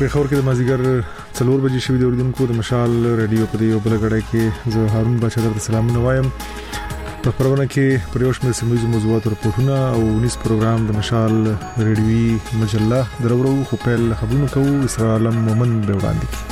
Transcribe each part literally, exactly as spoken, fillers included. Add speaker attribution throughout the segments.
Speaker 1: پیښور کې د مازیګر څلور بجې شوې د اوریدونکو د مشال رادیو په یو بل غړای کې زه هارون بچا درته سلامونه وایم. په خبرونه کې پریوش مې سموي موضوعات رپورټونه او نس پروګرام د مشال رادیوي مجله درورو خو په خبرونه کوو اسرائیل عالم مومن به وړاندې کی.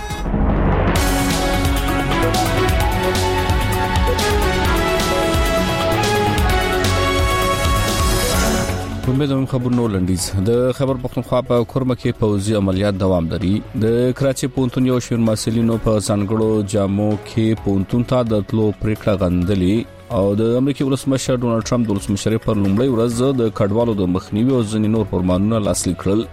Speaker 2: کومې خبرونو لنډیز د خبر پښتونخوا په کورمه کې پوځي عملیات دوام لري. د کراچي پونتون یو شمېر مسلینو په ځانګړو جامو کې پونتون ته د تلو پریکړه غندلې او د امریکای ولسمشر ډونالد ټرمپ د ولسمشر پر لومړۍ ورځ د کډوالو د مخنیوي او ځینې نور فرمانونه لاسلیک کړل.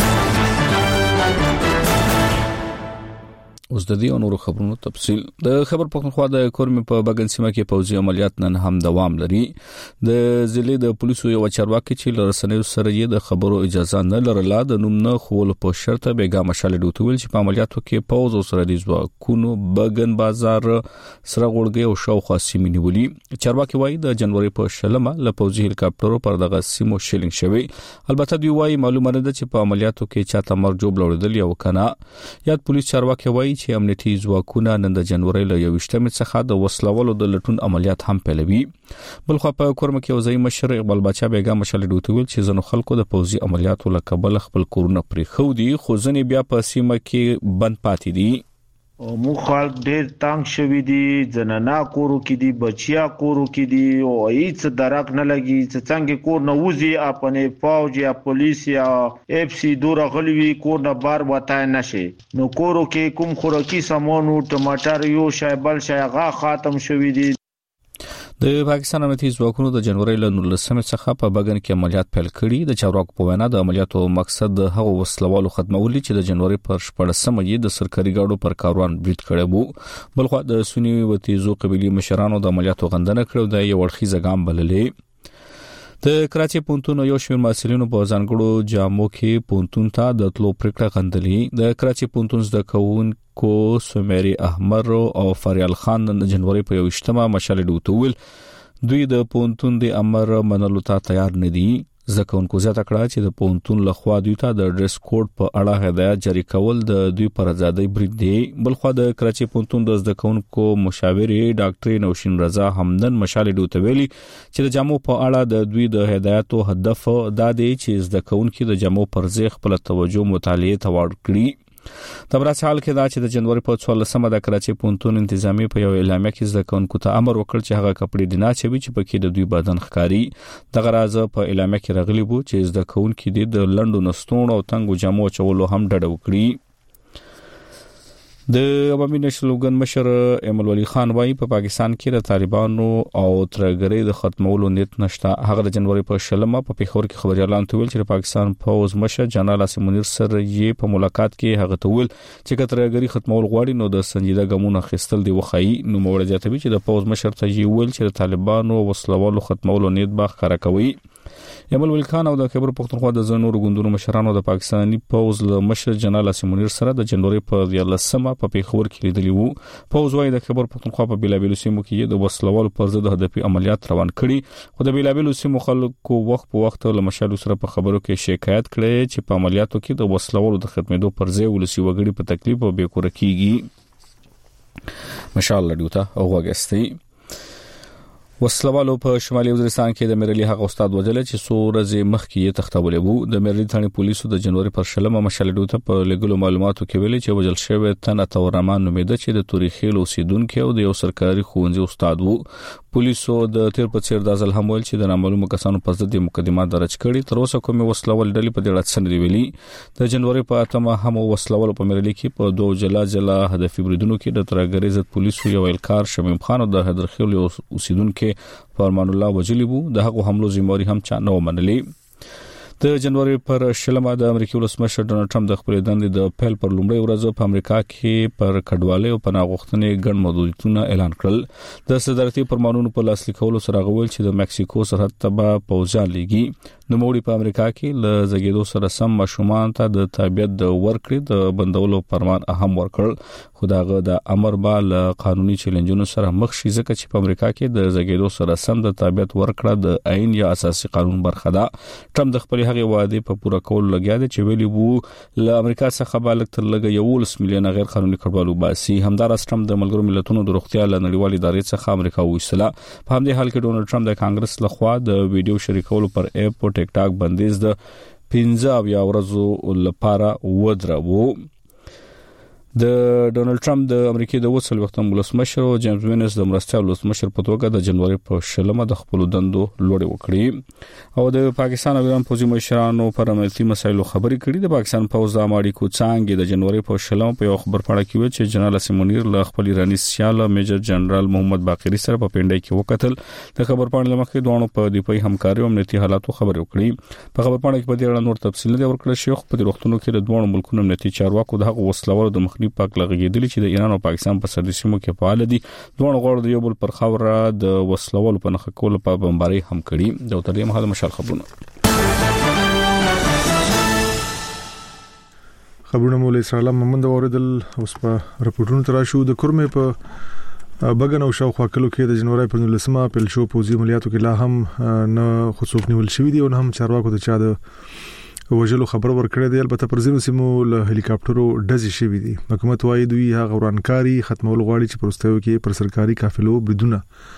Speaker 2: اوس د دې او نورو خبرونو تفصیل. د خبر پښتونخوا د کورمه په بغن سیمه کې پوځي عملیات نن هم دوام لري. د ضلع د پولیسو یو چارواکي چې لرسنیو سره یې د خبرو اجازه نه لرله د نوم نه خول په شرط بیګا مشال ډوتول چې په عملیاتو کې پوز او سره د ځواکونو بغن بازار سره غړګي او شاوخوا سیمې نیولې. چارواکي وایي د جنوري په شلمه له پوځي هلیکاپټرو پر دغه سیمو شیلینګ شوی. البته دوی وایي معلومه ده چې په عملیاتو کې چاته مرګ جوړ لوړدل یو کنه. یاد پولیس چارواکي وایي چې امنیتي ځواکونه نن د جنوري له یوشتمې څخه د وسلوالو د لټون عملیات هم پیلوي. بلخو په کورمه کې وزیر مشر اقبال بچا بیګا مشال ډوتول چې زنو خلکو د پوځي عملیاتو له کبل خپل کورونه پرې خو دي خو ځنې بیا په سیمه کې بند پاتې دي.
Speaker 3: مو خلک ډېر تنگ شوي دي، زنانا کورو کې دي، بچیا کورو کې دي او هیڅ درک نه لګي چې څنګه کور نه وځي اپنه فوج یا پولیس یا اف سی دور غلوي کور نه بار وتای نشي. نو کورو کې کوم خوراکي سامانو ټماټر یو شای بل شای غا ختم شوي دي.
Speaker 2: د پاکستان امنیتي ځواکونو د جنوري له نولسمې څخه په بغن کې عملیات پیل کړي. د چارواکو په وینا د عملیاتو مقصد د هغو وسلوالو ختمول چې د جنوري پر شپږمه یې د سرکاري ګاډو پر کاروان برید کړي وو. بلخو د سنی و تیزو قبيلي مشرانو د عملیاتو غندنه کړو د یو ورخي زګام بللې. د کراچي پونتون یو شمېر مسلینو په ځانګړو جامو کې پونتون ته د تلو پریکړه غندلې. د کراچي پونتون د کوون کو سومری احمر او فریال خان د جنوري په یوشتمه مشال ډوتول دوی د پونتون د امر منلو ته تیار نه دي. ځکهونکو زیاته کړه چې د پونتون لخوا دوی ته د ډریس کوډ په اړه هدایت جاری کول د دوی پر آزادۍ برید دی. بلخو د کراچي پونتون د ځکهونکو مشاوري ډاکټر نوشین رضا همدن مشال ډوتویلی چې د جامو په اړه د دوی د هدایتو هدف دا دی چې ځکهونکو د جامو پر ځای خپل توجه مطالعه ته واړ کړي. د برات حال کې دا چې د جنوري په څوارلسمه د کراچي پونتون انتظامی په یو اعلامیه کې ځکهونکو ته امر وکړ چې هغه کپړې دینه چوي چې پکې د دوی بدن ښکاری. دغه راز په اعلامیه کې راغلی وو چې ځکهونکو د لندو نستون او تنګو جامو چولو هم ډډه وکړي. د عوامي نشل وګن مشر ایمل ولی خان وايي په پاکستان کې د طالبانو او ترګری د ختمولو نیت نشته. هغه د جنوري په شلمه په پیښور کې خبري اعلان تویل چې پاکستان فوز مشر جنرال اسم منیر سره یې په ملاقات کې هغه تویل چې کترګری ختمول غواړي نو د سنجیده ګامونه خستل دی وخی. نو موړ جاتوي چې د فوز مشر ته یې ویل چې د طالبانو وسلوالو ختمولو نیت باغ کار کوي. ایمل ولی خان او د خبر پښتونخوا د زنور غوندونو مشرانو د پاکستاني فوز له مشر جنرال اسم منیر سره د جنوري په یلسمه په پیښور کې لیدلی وو. فوز وايي د خبر پښتونخوا په بیلابیلو سیمو کې د وسلوالو پر ضد هدفي عملیات روان کړي. خو د بیلابیلو سیمو خلکو وخت په وخت له مشالو سره په خبرو کې شکایت کړي چې په عملیاتو کې د وسلوالو د ختمېدو پر ځای ولسی وګړي په تکلیف او بې کوره کیږي. مشال لډوتا او وګستي وسلوالو په شمالي وزیرستان کې د مېرلي هغه استاد وجل چې سورزه مخکې تختبولې وو. د مېرلي ثاني پولیسو د جنوري پر شلمه مشال ډوته په لګلو معلوماتو کې ویلي چې وجل شوی تن تورمان نومېده چې د تاریخي اوسیدونکو او د یو سرکاري ښوونځي استاد وو. پولیسو د تیر په څیر د ځل هم ویل چې د نامعلومو کسانو په ضد مقدمه درج کړي. تر اوسه کومه وسلوال ډلې په دې اړه څه نه ویلي. د جنوري په اتمه هم وسلوال په مېرلي کې په دوه جلا جلا هدفي بریدونو کې د ترګری ضد پولیسو یو الکار شمیم خان او د حیدرخیل اوسیدونکو فرمان الله وجلی وو. د هغه حملو ذمہواری هم چا نه ومنلې. د جنوري پر شلمه د امریکای ولسمشر ډونالد ټرمپ د خپل دندې د پیل پر لومړۍ ورځ په امریکا کې پر کډوالۍ او پناه غوښتنې ګڼ محدودیتونه اعلان کړل. د صدارتي فرمانونو په لاسلیکولو سره غوول چې د مکسیکو سرحد ته به پوځیان لېږي. نو موړي په امریکا کې ل زګیدو سره سم ماشومان ته د تابعیت د ورکړې د بندولو فرمان اهم ورکړ خو داغه د امر بال قانوني چیلنجونو سره مخ شي ځکه چې په امریکا کې د زګیدو سره سم د تابعیت ورکړه د عین یا اساسي قانون برخه ده. ټرمپ د خپل هغه وعده په پوره کولو لګیا دی چې ویلي وو ل امریکا څخه بالغ تر لګ یولس میلیون غیر قانوني کډوالو باسي. همدارس ټرمپ د ملګرو ملتونو د روغتیا ل نړیوال ادارې څخه امریکا وښله. په همدې حال کې ډونلډ ټرمپ د کانګرس لخوا د ویډیو شریکولو پر اپ او ټیک ټاک بندیز د پنځه یا ورځو لپاره ودرو. د ډونلډ ټرمپ د امریکای د وڅل وختم ولسمشر او جیمز وینس د مرستیال ولسمشر په توګه د جنوري په شلمه د خپل دندو لوړې وکړي او د پاکستان او ایران پوځي مشرانو پر امنیتي مسایلو خبرې کړي. د پاکستان پوځ د امریکو څنګه د جنوري په شلمه په یو خبر پاڼه کې ویل چې جنرال سیمونیر له خپل ایرانی سیال میجر جنرال محمد باقری سره په پینډای کې وکتل. د خبر پاڼې لمخې دوه په دفاعي همکاري او امنیتي حالاتو خبرې وکړي. په خبر پاڼه کې په دې اړه نور تفصیل نه ورکړل شوی خو په وختونو کې د دوه ملکونو امنیتي چارواکو دغه وسلوال د مخنی پاک لغېدل چې د ایران او پاکستان په سرحدي سیمو کې فعال دي. دوه غوړ د یو بل پر خاوره د وسلوالو په نخښه کولو په بمباري هم کړي. د اوتریم حال مشال خبرونه
Speaker 1: خبرونه مولوی سلام محمد اوریدل. اوس په رپورټونو تر شو د کورمې په بغن او شاوخوا کلو کې د جنوري په نولسمه پیل شو پوزي عملیاتو کې لا هم نه خصوص نیول شوې دي او هم چارواکو ته چا د وجلو خبر ورکړی دی. البته پر ځینو سیمو له هلیکاپټرو ډزې شوې دي. حکومت وايي دوی هغه ورانکاري ختمول غواړي چې پرستیو کې پر سرکاري قافلو بدونه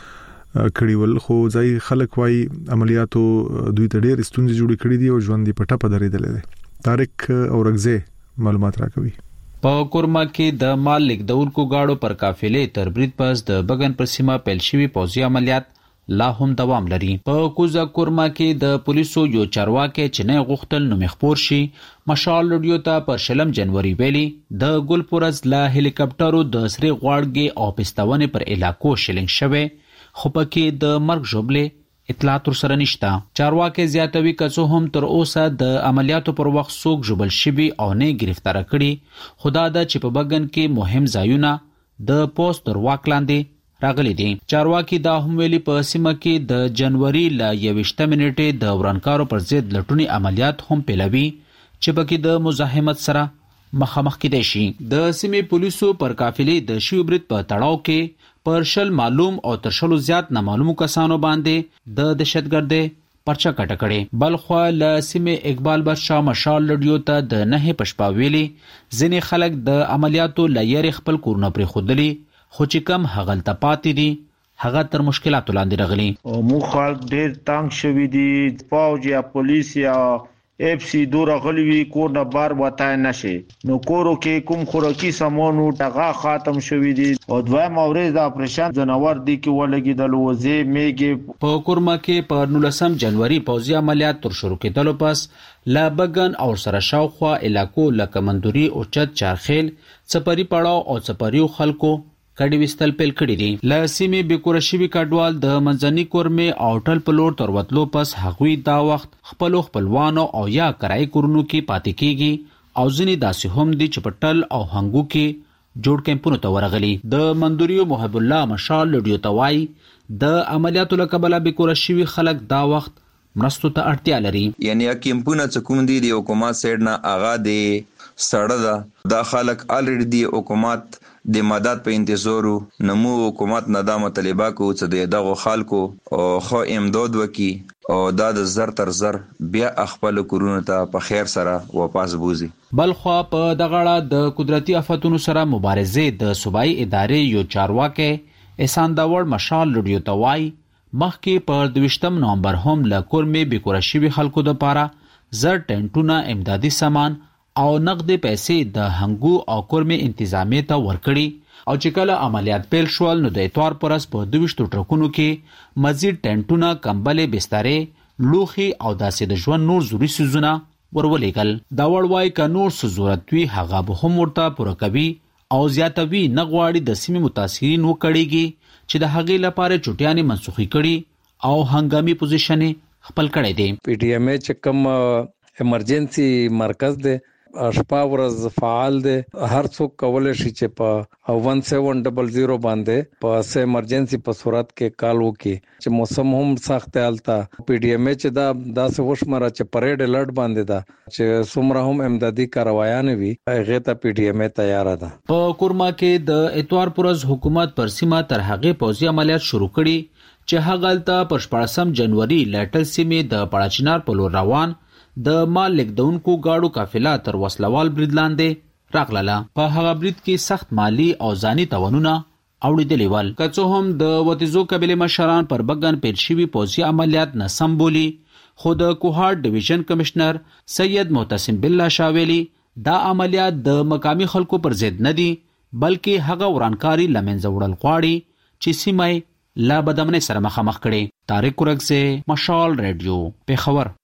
Speaker 1: کړي ول خو ځای خلک وايي عملیاتو دوی ته ډېر ستونزې جوړې کړې دي او ژوند یې په ټپه درېدل دي. طارق اورغزه معلومات راکوي.
Speaker 4: په کورما کې د مال لیکدونکو گاډو پر قافلې تر برید پس د بغن پر سیمه پیل شوی پوځي عملیات لا هم دوام لري. په کوزا کورما کې د پولیسو یو چارواکي چې نه غوښتل نو مخبور شي مشال رادیو ته پر شلم جنوري ویلي د ګلپورز لا هلیکاپټرو د سری غواړګي او پستاونه پر علاقو شلنګ شوه خو پکې د مرګ جوړلې اطلاعات سره نشته. چارواکي زیاتوي کڅو هم تر اوسه د عملیاتو پر وخت څوک جوړل شوی او نه گرفتار کړي. خدا دا چې په بغن کې مهم ځایونه د پوسټ تر واکلاندې راغلي دي. چارواکي دا هم ویلي په سیمه کې د جنوري ل یوشته منټې د ورانکارو پر ضد لټونی عملیات هم پیلوي چې پکې د مزاحمت سره مخامخ کېدای شي. د سیمې پولیسو پر قافلې د شیوبرت په تړاو کې پر شل معلوم او تر شلو زیات نامعلومو کسانو باندې د دهشتګردۍ پرچا کټه کړي. بلخوا ل سیمې اقبال بادشاه مشال رادیو ته د نه پښپا ویلي ځینې خلک د عملیاتو لیر خپل کورونه پرې خودلی خو چې کم هغلته پاتې دي هغه تر مشکلاتو لاندې راغلي.
Speaker 3: او مو خلک ډېر تنگ شوي دي. فوج یا پولیس یا اف سی دور غلوي کور نه بار وتای نشي نو کورو کې کوم خوراکي سامانو ټغا ختم شوي دي او دوه مورز د اپریشن جنور دي کې ولګیدل وځي میګي.
Speaker 4: په کورما کې په نولسم جنوري پوځي عملیات تر شروع کېدلو پس لا بغن او سره شاوخوا علاقو لکه مندوري او چت چارخیل سپری پړاو او سپریو خلکو کډی وستل پیل کړی دي. ل سیمې بیکورشوي کډوال د منځني کورمې او ټل پلور تر وتلو پس هغوی دا وخت خپل خپلوانو او یا کرای کورونو کې پاتې کیږي او ځینې داسې هم دي چې په ټل او هنګو کې جوړ کیمپونو ته ورغلي. د مندوریو محب الله مشال لډیو توای د عملیاتو لکبله بیکورشوي خلک دا وخت مرستو ته اړتیا لري.
Speaker 5: یعنی حکومت څه کوم دي د حکومت سایډ نه اغا دي سړه ده دا خلک الریډي دی حکومت د مدد په انتظارو نمو حکومت نه دا مطالبه کو چې دغه خلکو او خو امداد وکي او دا د زر تر زر بیا خپل کورونه ته په خیر سره واپس بوزي.
Speaker 4: بلخوا په دغړه د قدرتي آفتونو سره مبارزه د صوبایي ادارې یو چارواکي احسان داوړ مشال لډیو توای مخکې په دویشتم نومبر هم له کورمې بیکورشوي خلکو د پاره زر ټنټونه امدادي سامان او نقدې پیسې د هنګو او کورمې انتظامیه ته ورکړي او چې کله عملیات پیل شول نو د اتوار پرس په دویشتو ټرکونو کې مزید ټنټونه کمبلې بسترې لوخي او داسې د ژوند نور ضروري سيزونه ورولېګل. دا وړوای ک نور څه ضرورت وي هغه به هم ورته پوره کوي او زیاتوي نغواړي د سیمې متاثرین وکړيږي چې د هغې لپاره چټیانې منسوخي کړي او هنګامي پوزیشن خپل کړي دي.
Speaker 6: پی ټی ایم چې کوم ایمرجنسي مرکز دی شپه ورځ فعال دی. هر څوک کولای شي چې په ون سیون ډبل زیرو باندې په سه ایمرجنسي په صورت کې کال وکړي. چې موسم هم سخت حالت پی ډی ایم ایچ دا داسې وشمره چې پریډ الرټ باندې دا چې څومره هم امدادي کاروایان وي هغه ته پی ډی ایم ای تیار ده.
Speaker 4: په کورما کې د اتوار پرز حکومت پر سیمه تر هغه پوځي عملیات شروع کړي چې هغه په شپږم جنوري لټل سیمې د پړاچینار په لور روان د مال لیکدونکو گاډو قافله تر وسلوال برید لاندې راغله. په هغه برید کې سخت مالی او ځاني تاوانونه اوریدلې ول. که څه هم د وتیزو قبیله مشران پر بګن پیل شوي پوځي عملیات نه سم بولی، خو د کوهاټ ډیویژن کمشنر سید معتصم بالله شاویلی دا عملیات د مقامی خلکو پر ضد نه دي بلکې هغه ورانکاری لمنځه وړل غواړي چې سیمه لا بدامنۍ سره مخامخ کړي. طارق قرغزه، مشال ریډیو، پیښور.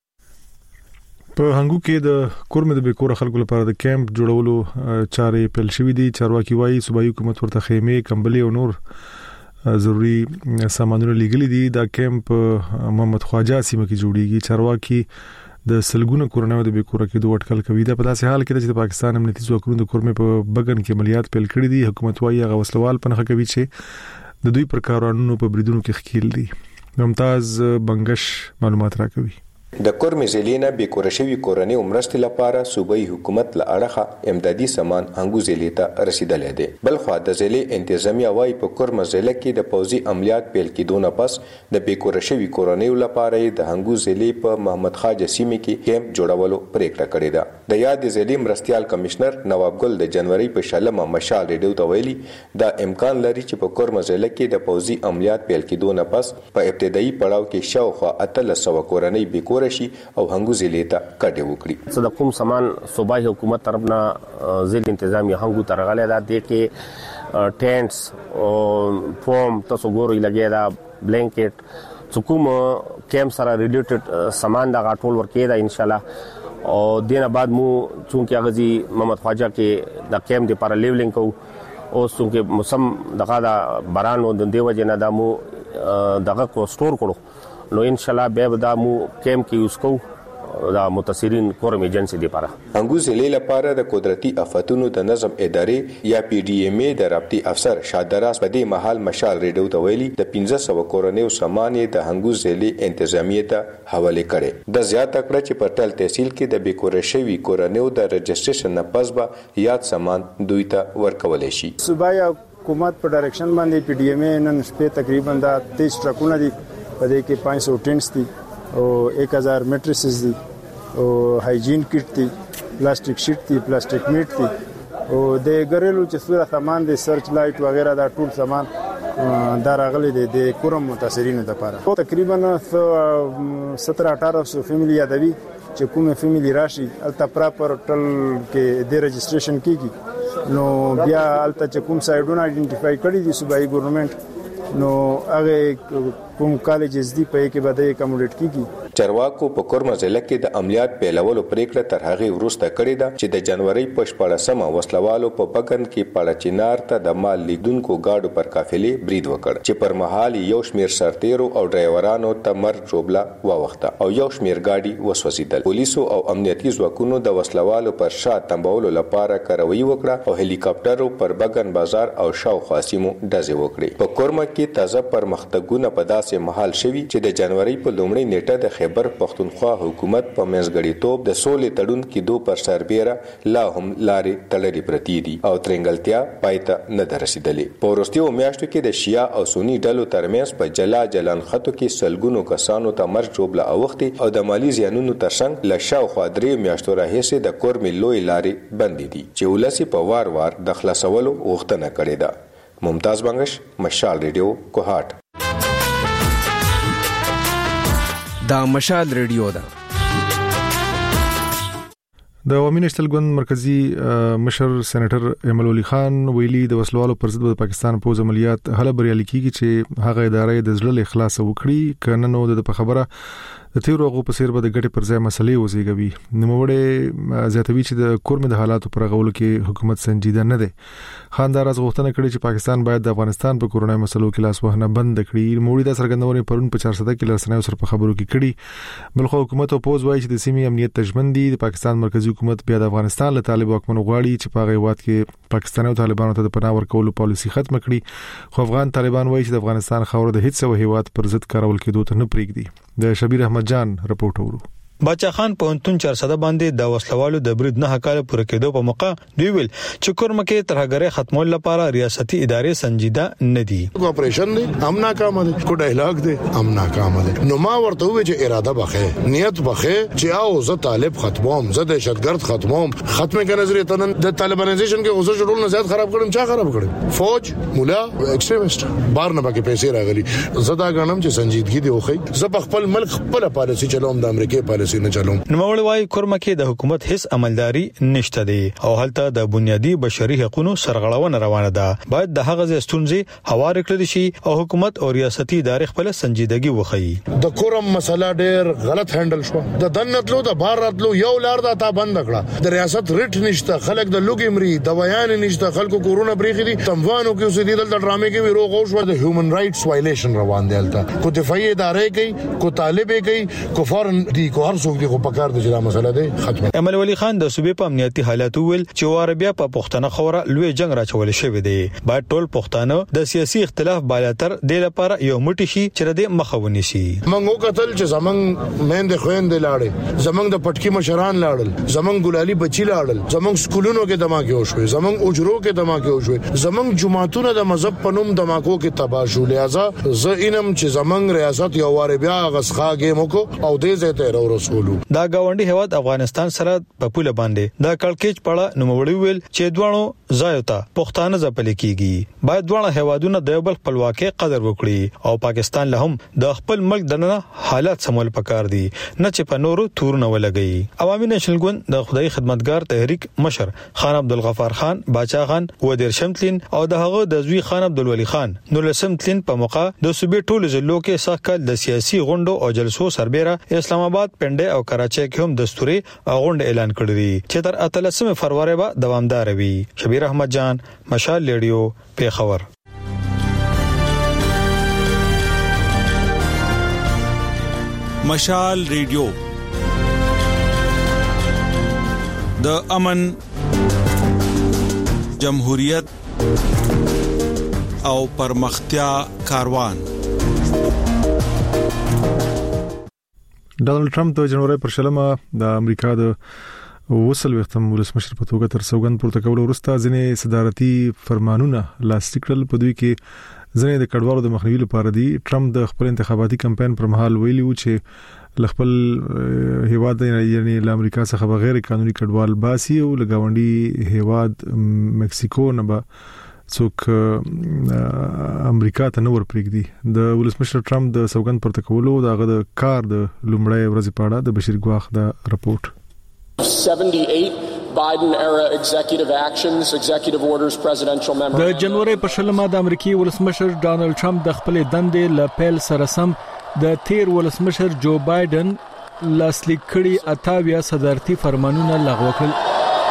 Speaker 1: په هنګو کې د کورمه د بیکور خلکو لپاره د کیمپ جوړولو چارې پیل شوې دي. چارواکي وایي صوبایي حکومت ورته خیمه، کمبلي او نور ضروری سامانونه لګلې دي. دا کیمپ محمد خواجه سیمه کې جوړیږي. چارواکي د سلګونو کورونو د بیکور کې دوه اټکل کوي. دا په داسې حال کې چې پاکستان امنیتي ځواکونو د کورمه په بګن کې عملیات پیل کړې دي. حکومت وایي هغه وسلوال پنځه کوي چې د دوی پر کارونو په بریدونو کې خکېل دي. ممتاز بنگش معلومات راکوي.
Speaker 7: د کورمې ضلع نه بیکور شوي کورنۍ مرستې لپاره صوبایي حکومت له اړخه امدادي سامان هنګو ضلع ته رسیدلی دی. بل خو د ضلع انتظامیه وايي په کورمه ضلع کې د پوځي عملیات پیل کېدو نه پس د بیکور شوي کورنۍ لپاره د هنګو ضلع په محمد خاجه سیمه کې کیمپ جوړولو پریکړه کړې ده. د یاد ضلع مرستيال کمشنر نواب ګل د جنوري په شلمه مشال ریډیو ته ویلي دا امکان لري چې په کورمه ضلع کې د پوځي عملیات پیل کېدو نه پس په ابتدایي پړاو کې شاوخوا اتلس سوه کورنۍ بیکور شي او هنګو ضلع ته کډه وکړي.
Speaker 8: صد کوم سامان صوبایي حکومت طرفنا ضلع انتظامی هنګو ترغله دا د کې ټینټس او فوم تاسو ګوري لګي دا بلانکټ څوکوم کیمپ سره ریلیټډ سامان دا غټول ورکې دا ان شاء الله او دینه بعد مو چونکه غزي محمد خواجه کې د کیمپ د پر لیولینګ کو او څونکه موسم دغه دا باران او د دیو جنا د مو دغه کو سٹور کړو نو ان شاء الله به دا مو کیمپ کې یوز کو دا متاثرین کورم ایجنسی دی پاره.
Speaker 7: هنګو ضلع لپاره د قدرتي آفاتونو د نظم ادارې یا پی ډی ایم ای د رابطي افسر شادراس په دې محل مشال ریډیو ته ویلي د پنځه سوه کورنۍ سامان د هنګو ضلع انتظامیه ته حواله کړي. د زیاته کړه چې په ټل تحصیل کې د بیکور شوي کورنۍ د رجسټریشن نه پس به یاد سامان دوی ته ورکول شي.
Speaker 9: صوبایي حکومت په ډایرکشن باندې پی ډی ایم ای نن شپه تقریبا دا تیس ټرکونه دي په دې کې پانچ سو ټینټس دي او एक हज़ार میټریسز دي او هایجین کټ دي پلاستیک شیټ دي پلاستیک میټ دي او د ګریلو چې څوره سامان دي سرچ لایټ وغیرہ دا ټول سامان دا راغلي دي د کورم متاثرینو لپاره. تقریبا سترہ اٹھارہ سو فیملی یادوي چې کومه فیملی راشي الته پراپر ټل کې د رجسټریشن کیږي نو بیا الته چې کوم سایډونه آئیډنټیفای کړی دي صوبایي ګورنمنت نو هغه کوم کالجز دی په کې بده اکموډیټ کیږي.
Speaker 7: چارواکو په کورمه ضلع کې د عملیات پیلولو پریکړه تر هغه وروسته کړې ده چې د جنوري په شپاړسمه وسلوالو په بګن کې پړاچینار ته د مال لیدونکو گاډو پر قافلې برید وکړ چې پر مهال یو شمیر سرتیرو او ډرایورانو ته مرګ جوړبلا واوخته او یو شمیر گاډي وسوځیدل. پولیسو او امنیتي ځواکونو د وسلوالو پر شا تنبولو لپاره کاروي وکړه او هلیکاپټرو پر بګن بازار او شاوخوا سیمو ډزې وکړې. په کورمه کې تازه پرمختګونه په داسې مهال شوي چې د جنوري په لومړۍ نیټه د خیبر پختونخوا حکومت په منځګړیتوب د سولې تړون کې دو پر سربېره لا هم لارې تړلې پرتې دي او ترنګلتیا پای ته نه ده رسېدلې. په وروستیو میاشتو کې د شیا او سني ډلو ترمنځ په جلا جلان خطو کې سلګونو کسانو ته مرګ جوړبله اوښتې او د مالي زیانونو ترڅنګ له شاوخوا درې میاشتو راهیسې د کورمې لوی لارې بندې دي چې ولس په وار وار د خلاصولو غوښتنه کړې ده. ممتاز بنگش، مشال ریډیو، کوهاټ.
Speaker 10: دا مشال ریډیو ده.
Speaker 1: د عوامي نشتل ګوند مرکزی مشر سېنیټر ایمل علي خان ویلي د وسلوالو پر ضد د پاکستان پوز عملیات هله بریالي کیږي چې هغه ادارې د ځړل اخلاص وکړي کنه نو د خبره د تیرو غو په سیر به د ګټې پر ځای مسلې وزېږوي. نوموړی زیاتوي چې د کورمه د حالاتو پر غولو کې حکومت سنجیده نه دی. خاندار از غوښتنه کړې چې پاکستان باید د افغانستان په کورونای مسلو کې لاس وهنه بند کړي. نوموړي د سرګندونې پرون په چهارصد کې لرسنیو سره په خبرو کې کړي. بلخو حکومت او پوز وایي چې د سیمې امنیت تجمندي د پاکستان مرکزی حکومت بیا د افغانستان له طالب حکومت غواړي چې په هیواد کې پاکستاني او طالبانو ته د پناه ورکولو پالیسي ختم کړي. خو افغان طالبان وایي چې د افغانستان خاور د هیڅ یو هیواد پر ضد کارول کېدو ته نه پریږدي. د شبیر احمد جان رپورټ اورو.
Speaker 11: باچا خان په انتون چهارصد باندې د وسلوالو د برید نه حقاله پوره کېدو په موقع دوی ویل چې کورمه کې ترهګرۍ ختمول لپاره ریاستي ادارې سنجیده نه دي.
Speaker 12: اپریشن دی هم ناکام دي، کو ډایلاګ دی هم ناکام دي. نو ما ورته وی چې اراده بخې نیت بخې چې او زه طالب ختموم، زه دهشتګرد ختموم. ختمه کې نظریه تن د طالبانایزیشن کې اوسه شروع نه زیات خراب کړم. چا خراب کړم؟ فوج، مولا، ایکستریمست بار نه پکې پیسې راغلي. زه دا غنم چې سنجیدګي دی اوخی. زه په خپل ملک خپل پالیسي چلوم، د امریکای پالیسي نه چلوم.
Speaker 11: نوموړی وايي کورمه کې د حکومت هیڅ عملداري نشته دی او هلته د بنیادی بشري حقوقو سرغړونه روانه ده. باید د هغه ځستونځي هوار کړل شي او حکومت او ریاستي ادارې خپل سنجیدګي وښيي.
Speaker 12: د کورم مسله ډېر غلط هندل شو. د دنتلو د بار راتلو یو لار دا تا بند کړه. د ریاست ریټ نشته، خلک د لوګي مري، دوايان نشته، خلکو کورونا بریخي دي. تموانو کې اوسې دي د ډرامې کې ویرو غوښ ور د هیومن رائټس وایلیشن روان دي. البته کو دفاعي ادارې کوي، کو طالبې کوي، کو فورن دي، کو هر څوک دي. پکار د جلا مسله ده ختمه.
Speaker 11: امل ولی خان د صوبې په امنیتي حالاتو ویل چې واره بیا په پښتنه خوره لوی جنگ راچول شوی دی. باید ټول پښتانه د سیاسي اختلاف بالاتر د لپاره یو موټی شي چې د مخاوني شي.
Speaker 12: منغو قتل چې زمنګ مند خويند لاړې، زمنګ د پټکی مشران لاړل، زمنګ ګلالي بچی لاړل، زمنګ سکولونو کې دماکي وشوي، زمنګ اجرو کې دماکي وشوي، زمنګ جماعتونه د مذهب پنوم دماکو کې تباشو. لہذا زه انم چې زمنګ ریاست یو واره بیا غسخاګې موکو او دې زه ته ورسولو.
Speaker 11: دا گاونډي هیواد افغانستان سره په پوله باندې د کلکېچ پړه نوموړي ویل چې دوانو ځایوتا پښتانه ځپل کیږي. باید دوانه هیوادونه د یو بل خپلواکي قدر وکړي او پاکستان له هم د خپل ملک دننه حالات سمول پکار دي، نه چې په نورو تور نه ولګي. عوامي نېشنل ګوند د خدای خدمتګار تحریک مشر خان عبدالغفار خان باچا خان ودیر شمتلین او د هغه د زوی خان عبدالولي خان نور سمتلین په موقع د صوبې ټولو ضلعو کې ساکل د سیاسي غونډو او جلسو سربېره اسلام آباد، پنډه او کراچۍ کې هم دستوري غونډه اعلان کړی دی چې تر اتلسمه فروری به دوامدار وي. شبیر احمد جان، مشال ریډیو، پیښور.
Speaker 13: مشال ریډیو د امن، جمهوریت او پرمختیا کاروان.
Speaker 1: ډونالد ټرمپ د جنوري پر شلمه د امریکا د وصل وختم ولسمشر په توګه تر سوګند پورته کول وروسته ځینې صدارتي فرمانونه لاسلیک کړل. په دوی کې ځینې د کډوالو د مخنیوي لپاره دي. ټرمپ د خپل انتخاباتي کمپاین پر مهال ویلي و چې خپل هیواد یعنی د امریکا څخه بغیر قانوني کډوال باسي او لګاونډي هیواد مکسیکو نه به څوک امریکا ته نور پریږدي. د ولسمشر ټرمپ د سوګند پورته کولو دغه د کار د لومړی ورځې په اړه د بشیر ګواخ د رپورت.
Speaker 14: Biden era executive actions, executive orders, presidential memos.
Speaker 15: د جنوري په شلمه د امریکای ولسمشر ډانلډ ټرمپ د خپل دندې ل پیل سره سم د تیر ولسمشر جو بایدن لاسلیک کړي اتاویا صدارتي فرمانونه لغوه کړل.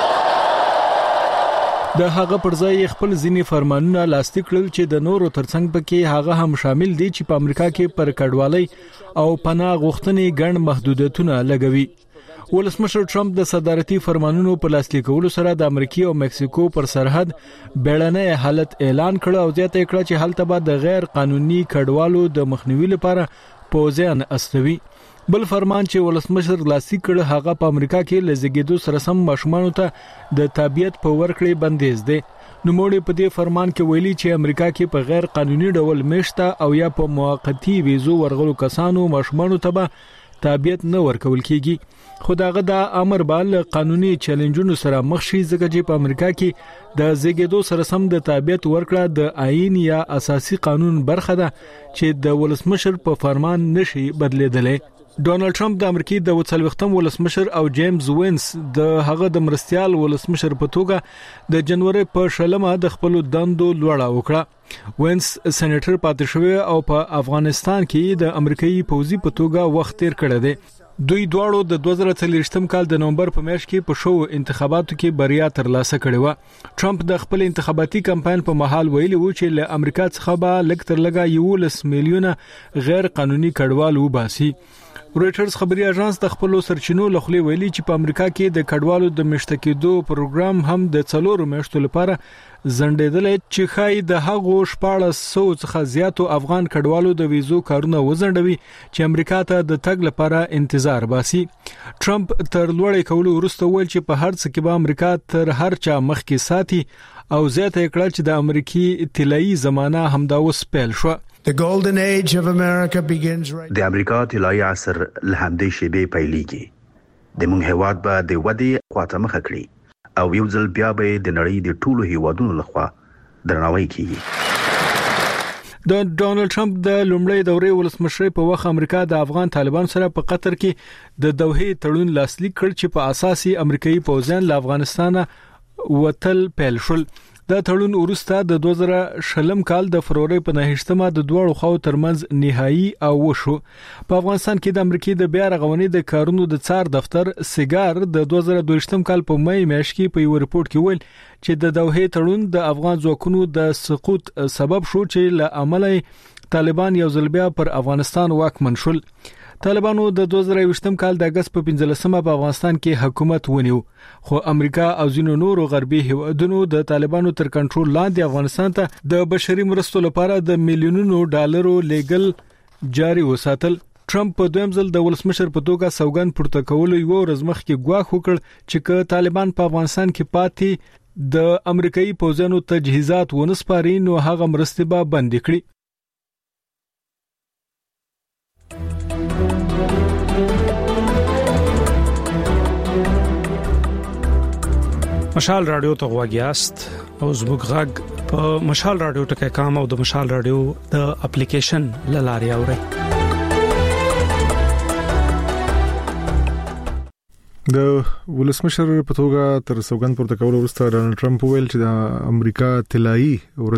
Speaker 15: د هغه پر ځای خپل ځینی فرمانونه لاسلیک کړل چې د نورو ترڅنګ پکې هغه هم شامل دي چې په امریکا کې پر کډوالۍ او پناه غوښتنې ګڼ محدودیتونه لګوي. ولسمشر ټرمپ د صدارتي فرمانونو په لاسلیک کولو سره د امریکا او مکسیکو پر سرحد بیړنی حالت اعلان کړ او زیاته کړه چې هلته به د غیر قانوني کډوالو د مخنیوي لپاره پوځیان استوي. بل فرمان چې ولسمشر لاسلیک کړ هغه په امریکا کې لزګیدو سره سم ماشومان ته د تابعیت په ورکړې بندیز دی. نوموړي په دې فرمان کې ویلي چې امریکا کې په غیر قانوني ډول میشته او یا په موقتی ویزو ورغلو کسانو ماشومان ته به تابعیت نه ورکول کیږي. خداغه د امر بال قانوني چیلنجونو سره مخ شي ځکه چې په امریکا کې د زیږیدو سره سم د تابعیت ورکړه د آئین یا اساسي قانون برخه ده چې د ولسمشر په فرمان نشي بدلیدلې. ډونالد ټرمپ د امریکای د وڅلوختم ولسمشر او جیمز وینس د هغه د مرستيال ولسمشر په توګه د جنوري په شلمه د خپل دندو لوړه وکړه. وینس سېنیټر پاتې شوی او په افغانستان کې د امریکایي پوځي په توګه وخت تیر کړی دی. دوی دواړو د دوه زره څلوېښتم کال د نومبر په میاشت کې په شو انتخاباتو کې بریا ترلاسه کړې و. ټرمپ د خپل انتخاباتي کمپاین په مهال ویلي و چې له امریکا څخه به لږ تر لږه یولس میلیونه غیر قانوني کډوال وباسي. رويټرز خبري اژانس د خپل سرچینو لخوا ویلي چې په امریکا کې د کډوالو د مشتکیدو پروګرام هم د څلورو میاشتو لپاره زندېدل چې خای د هغو شپاړس سو څخه زیاتو افغان کډوالو د ویزو کارونه وزندوي چې امریکا ته د تګ لپاره انتظار باسي. ټرمپ تر لوړې کولو وروسته ویل چې په هر څه کې به امریکا تر هر چا مخکې ساتي او زیاته کړه چې د امریکای طلایی زمانہ همدا اوس پیل شو.
Speaker 16: The golden age of America begins right.
Speaker 17: د امریکا طلایی عصر له همدې شیبې پیلېږي. د مونږ هیواد به د ودې خواته مخ کړي او یو ځل بیا به د نړۍ د ټولو هیوادونو لخوا درناوی کیږي.
Speaker 15: د ډونالد ټرمپ د لومړۍ دورې ولسمشر په وخت امریکا د افغان طالبان سره په قطر کې د دوحې تړون لاسلیک کړ چې په اساسي امریکایي پوځیان له افغانستان وتل پیل شول. دا تړون وروسته د دوه زره شلم کال د فروری په نهشتمه د دوړو خو ترمنځ نهایی او وشو. په افغانستان کې د امریکای د بیا رغونې د کارونو د څار دفتر سیګار د دوه زره دوه کال په مې میاشت کې په یو رپورت کې ویل چې د دوحې تړون د افغان ځواکونو د سقوط سبب شو چې له عمله طالبان یو ځل بیا پر افغانستان واکمن شول. طالبانو د دوه زره یوولسم کال د اگست په پنځلسمه په افغانستان کې حکومت ونیو، خو امریکا او ځینو نورو غربي هیوادونو د طالبانو تر کنټرول لاندې افغانستان ته د بشري مرستو لپاره د میلیونونو ډالرو لیګل جاري وساتل. ټرمپ په دویم ځل د ولسمشر په توګه سوګند پورته کولو یو ورځ مخکې ګواښ وکړ چې که طالبان په افغانستان کې پاتې د امریکایي پوځیانو تجهیزات ونسپاري نو هغه مرستې به بند کړي.
Speaker 18: مشال رادیو ته غواګیاست او زموږ غږ په مشال رادیو ټکي کام او د مشال رادیو د اپلیکیشن لاري اوري.
Speaker 1: د ولسمشر په توګه تر سوګند پورته کول وروسته ډونالد ټرمپ ویل چې د امریکا طلایی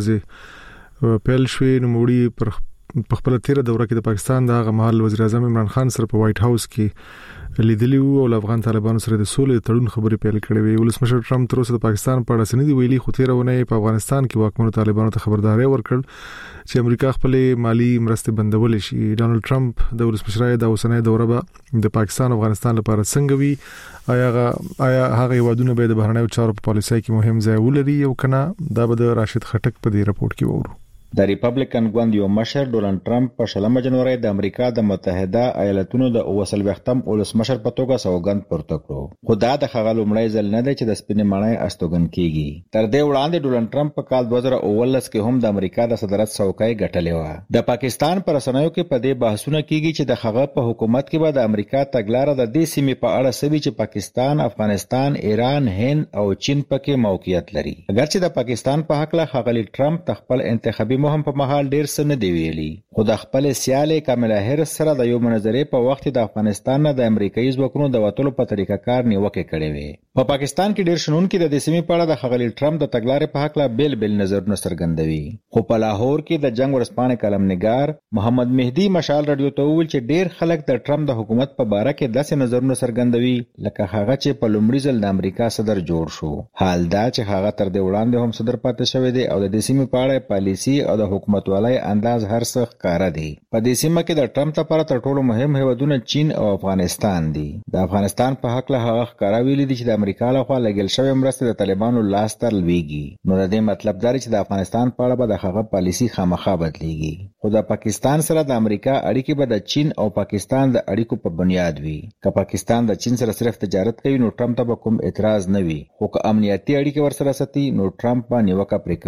Speaker 1: ورځ پیل شوې نو موړي پر په خپل تیر دوره کې د پاکستان د هغه مهال وزیر اعظم عمران خان سره په وایټ هاوس کې لیدلی وو او افغان طالبانو سره د سولې تړون خبرې پیل کړې وي. ولسمشر ټرمپ تر اوسه د پاکستان په اړه سندې ویلي خو تیرونه په افغانستان کې واکمنو طالبانو ته خبرداري ورکړ چې امریکا خپل مالی مرستې بندول شي. ډونالد ټرمپ د ولسمشرۍ د اوسنۍ دوره به د پاکستان او افغانستان لپاره څنګه وي؟ آیا آیا هغه هیوادونه به د بهرنیو چارو په پالیسۍ کې مهم ځای ولري او کنه؟ دا به د راشد خټک په دې رپورت کې وورو.
Speaker 19: د ریپبلیکن ګوند یو مشر ډونالد ټرمپ په شلمه جنوري د امریکا د متحده ایالاتونو د اوسلوختم ولسمشر په توګه سوګند پورته کړو، خو دا د هغه لومړی ځل نه دی چې د سپینې مړۍ استوګن کیږي. تر دې وړاندې ډونالد ټرمپ په کال دوه زره اوولس کې هم د امریکا د صدارت څوکۍ ګټلې و. د پاکستان پر رسنیو کې په دې بحثونه کیږي چې د هغه په حکومت کې به د امریکا تګلارې د دې سیمې په اړه سوي چې پاکستان، افغانستان، ایران، هند او چین پکې موقعیت لري. اگرچې د پاکستان په حق له خغلی ټرمپ خپل انتخابي مهم په محل ډیر څه نه دی ویلي، خو د خپل سیالې کاملا هریس سره د یو مناظرې په وخت د افغانستان نه د امریکایي ځواکونو د وټولو په طریقه کار نیوکه کړې وي. په پاکستان کې ډیر شنونکي د دې سیمې په اړه د خغلی ټرمپ د تګلارې په حق له بیل بیل نظرونه څرګندوي، خو په لاهور کې د جنگ ورسپانې کلمنګار محمد مهدی مشال رادیو ته ویل چې ډیر خلک د ټرمپ د حکومت په باره کې داسې نظرونه څرګندوي لکه هغه چې په لومړي ځل د امریکا صدر جوړ شو. حال دا چې هغه تر دې وړاندې هم صدر پاتې شوی دی او د دې سیمې په اړه پالیسي او د حکومت ولای انداز هر څه ښکارا دی. په دې سیمه کې د ټرمپ لپاره تر ټولو مهم هیوادونه چین او افغانستان دي. د افغانستان په حق له هغه ښکارا ویلي دي چې د امریکا لخوا لګل شوی مرستې د طالبانو لاس ته لويږي. نو د دې مطلب دا چې د افغانستان په اړه به د هغه پالیسي خامخا بدليږي. خو د پاکستان سره د امریکا اړیکې به د چین او پاکستان د اړیکو په بنیاد وي. که پاکستان د چین سره صرف تجارت کوي نو ټرمپ ته کوم اعتراض نه وي، خو که امنیتي اړیکې ورسره ساتي نو ټرمپ باندې نیوکه پرې کوي.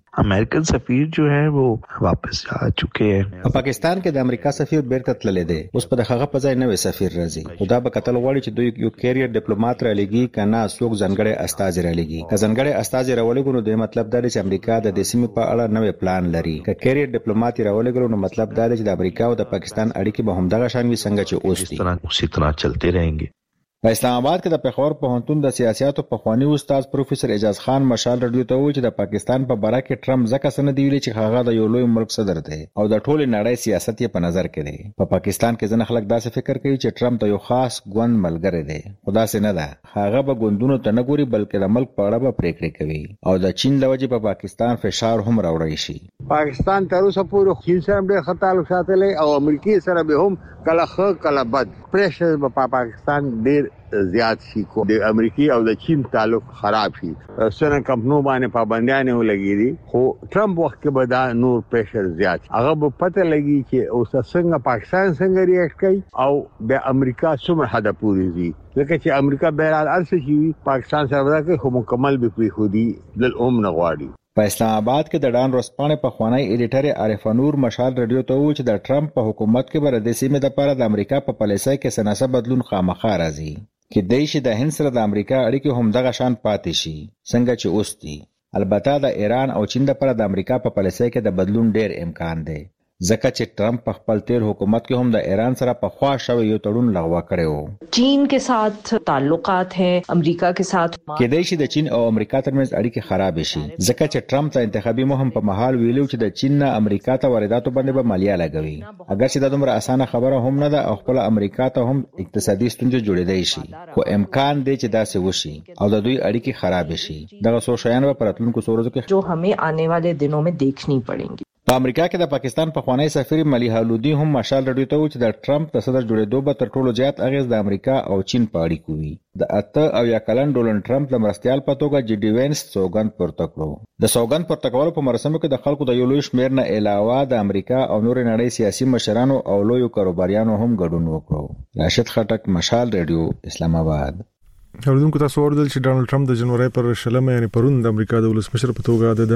Speaker 20: American सफीर जो है वो वापस जा चुके हैं।
Speaker 19: په پاکستان کې د امریکا سفیر بیرته تللی دی، اوس په دغه په ځای نوې سفیر راځي. خدا به قتل غواړي چې دوی یو کیریئر ډیپلوماټ را لګي کنه څوک ځنګړی استاذ را لګي. که ځنګړی استاذ راولګو نو د مطلب دا دی چې امریکا د دې سیمې په اړه نوې پلان لري. که کیریئر ډیپلوماټ راولګو نو مطلب دا دی چې د امریکا او د پاکستان اړیکې به همدغه شان وي څنګه چې اوس دي.
Speaker 20: اسی طرح چلتے رہیں گے.
Speaker 19: په اسلام آباد کې د پېښور پوهنتون د سیاستو پخوانی استاد پروفیسور اعجاز خان مشال رادیو ته وویل چې د پاکستان په باره کې ټرمپ ځکه څه نه دی ویلي چې هغه د یو لوی ملک صدر دی او د ټولې نړۍ سیاست یې په نظر کې دی. په پاکستان کې ځینې خلک داسې فکر کوي چې ټرمپ د یو خاص ګوند ملګری دی، خو داسې نه ده. هغه به ګوندونو ته نه ګوري بلکې د ملک په اړه به پریکړې کوي او د چین له وجې په پاکستان فشار هم راوړی شي.
Speaker 21: پاکستان تر اوسه پورې چین سره ډېر ښه تعلق ساتلی او امریکې سره به هم کله ښه کله بد. پریشر په پاکستان ډېر زیات شي کو د امریکای او د چین تعلق خراب شي. سره کمپنو باندې پابندیاں ولګي دي، خو ټرمپ وخت کې به دا نور پریشر زیات. هغه به پته لګي چې اوس څنګه پاکستان څنګه ریاکټ کوي او د امریکا څومره حد پورې دي. لکه چې امریکا بهرحال ارسه شي پاکستان سره ورکه خو مکمل به پری خودي دل اوم نه غواړي.
Speaker 19: په اسلام آباد کې د ډان ورسپانې په خوانی ایډیټر عارف نور مشال رادیو ته وویل چې د ټرمپ په حکومت کې بر د سیمې لپاره د امریکا په پالیسۍ کې سناسه بدلون خامخا راځي. کې د شي د هند سره د امریکا اړیکې هم دغه شان پاتې شي څنګه چې اوس دي. البته د ایران او چین لپاره د امریکا په پالیسۍ کې د بدلون ډیر امکان دی، ځکه چې ټرمپ په خپل تیر حکومت کې هم د ایران سره په خوا شوی یو تړون لغوه کړی و.
Speaker 22: چین के साथ تعلقات हैं امریکا के साथ.
Speaker 19: کې د شي د چین او امریکا ترمنځ اړیکې خراب شي ځکه چې ټرمپ ته انتخابي مهم په محل ویلو چې د چین نه امریکا ته وارداتو باندې به مالیه لګوي. اگر چې دا دومره اسانه خبره هم نه ده او خپل امریکا ته هم اقتصادي ستونزې جوړېدای شي، خو امکان دی چې داسې وشي او د دوی اړیکې خراب شي. دغه څو شیان به په راتلونکو څو ورځو کې
Speaker 22: جو हमें आने वाले दिनों में देखनी पड़ेंगी.
Speaker 19: په امریکا کې د پاکستان په خوانی سفیر ملیحه لودی هم مشال رادیو ته وویل چې د ټرمپ د صدر جوړېدو به تر ټولو زیات اغیز د امریکا او چین په اړیکو وي. د اته او یا کلن ډونلډ ټرمپ د مرستیال په توګه جی ډي وینس سوګند پورته کړو. د سوګند پورته کولو په مراسمو کې د خلکو د یو لوی شمېر نه علاوه د امریکا او نور نړۍ سیاسي مشرانو او لویو کاروباریانو هم ګډون وکړو. راشد خټک، مشال رادیو، اسلام آباد.
Speaker 1: اوردونکو تاسو اوریدل چې ډانلډ ټرمپ د جنوري پر شلمه یعنی پرون د امریکا د ولسمشر په توګه د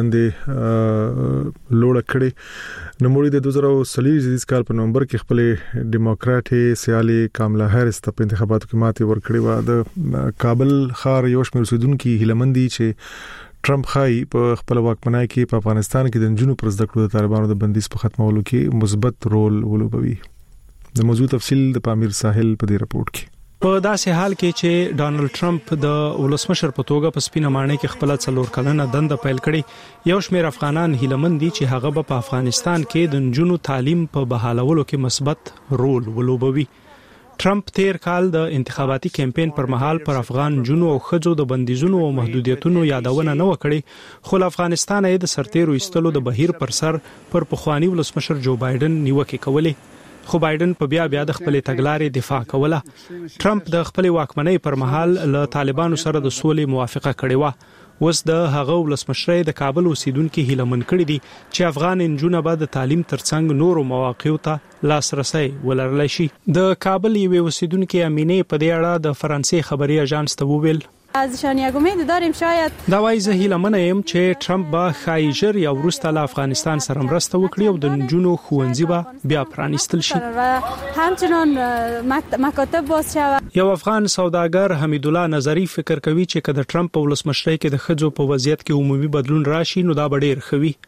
Speaker 1: دندې لوړ کړي. نوموړي د دوه زره څلور کال په نومبر کې خپل ډیموکراټي سیالي کاملا هریس ته په انتخاباتو کې ماتې ورکړې و. د کابل ښار یو شمېر اوسیدونکو هیلمندي چې ټرمپ خای په خپل واکمنۍ کې په افغانستان کې د جنونو پر زده کړو د طالبانو د بندیز په ختمولو کې مثبت رول ولوبوي. د موضوع تفصیل د پامیر ساحل په دې رپورت کې.
Speaker 18: په داسې حال کې چې ډانلډ ټرمپ د ولسمشر په توګه په سپینه ماڼۍ کې خپل څلور کلنه دنده پیل کړي، یو شمېر افغانان هیلمن دي چې هغه په افغانستان کې د نجونو تعلیم په بحالولو کې مثبت رول ولوبوي. ټرمپ تیر کال د انتخاباتي کمپاین پر مهال پر افغان جنونو او خځو د بندیزونو او محدودیتونو یادونه نه وکړي، خو افغانستان یې د سرتیرو ایستلو د بهیر پر سر پر پخوانی ولسمشر جو بایدن نیوکه کولې. خو بایدن په بیا بیا د خپل تګلارې دفاع کوله. ټرمپ د خپل واکمنۍ پر مهال له طالبانو سره د سولې موافقه کړې و. اوس د هغه ولسمشر د کابل اوسیدونکو هیلمن کړي دي چې افغان انجونه به د تعلیم ترڅنګ نورو مواقعو ته لاسرسي ولرلی شي. د کابل یو اوسیدونکو امینه په دې اړه د فرانسې خبري اژانس ته وویل
Speaker 23: ازشان یک امید داریم شاید
Speaker 18: دا وایي زه هیله یم چې ټرمپ به خایجر یا وروسته له افغانستان سره مرسته وکړي او د نجونو ښوونځي به بیا پرانیستل شي.
Speaker 23: همچنان مکاتب باز شود.
Speaker 18: یو افغان سوداګر حمید الله نظری فکر کوي چې کله ټرمپ په ولسمشرۍ کې د خځو په وضعیت کې عمومي بدلون راشي نو دا به ډیر ښه وي.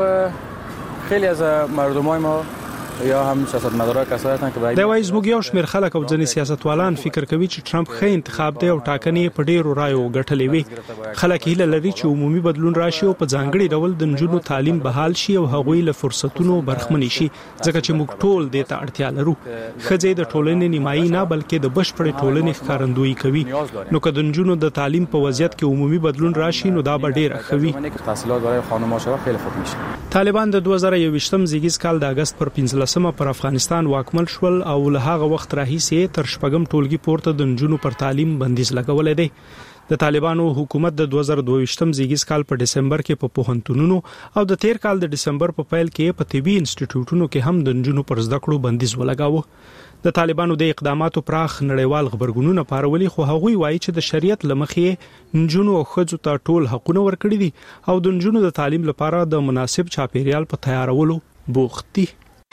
Speaker 24: خب خیلی از مردمای ما یا هم سیاستمدارا کسایی هستند که
Speaker 18: دا وایي زموږ یو شمېر خلک او ځینې سیاستوالان فکر کوي چې ټرمپ ښه انتخاب دی او ټاکنې په ډیرو رایو ګټلې وي. خلک هیله لري چې عمومي بدلون راشي او په ځانګړي ډول د نجونو تعلیم بحال شي او هغوی له فرصتونو برخمن شي، ځکه چې موږ ټول دې ته اړتیا لرو. ښځې د ټولنې نیمایي نه بلکې د بشپړې ټولنې ښکارندویي کوي. نو که د نجونو د تعلیم په وضعیت کې عمومي بدلون راشي نو دا به ډیر ښه وي.
Speaker 24: تحصیلات برای خانم‌ها شود خیلی خوب میشه.
Speaker 18: طالبان د دوه زره یوویشتم زیږیز کال د اگست پر پنځلسمه پر افغانستان واکمل شول او له هغه وخت راهیسې تر شپږم ټولګي پورته د نجونو پر تعلیم بندیز لګولې دی. د طالبانو حکومت د دوه زره دوه ویشتم زیږیز کال په دسمبر کې په پوهنتونونو او د تیر کال د دسمبر په پیل کې په طبي انسټیټیوټونو کې هم د نجونو پر زده کړو بندیز ولګاوه. د طالبانو د اقداماتو پراخ نړیوال خبرګونونه پارولي، خو هغوی وایي چې د شریعت لمخې نجونو او ښځو ته ټول حقونه ورکړي دي او د نجونو د تعلیم لپاره د مناسب چاپیریال په تیارولو بوخت دي.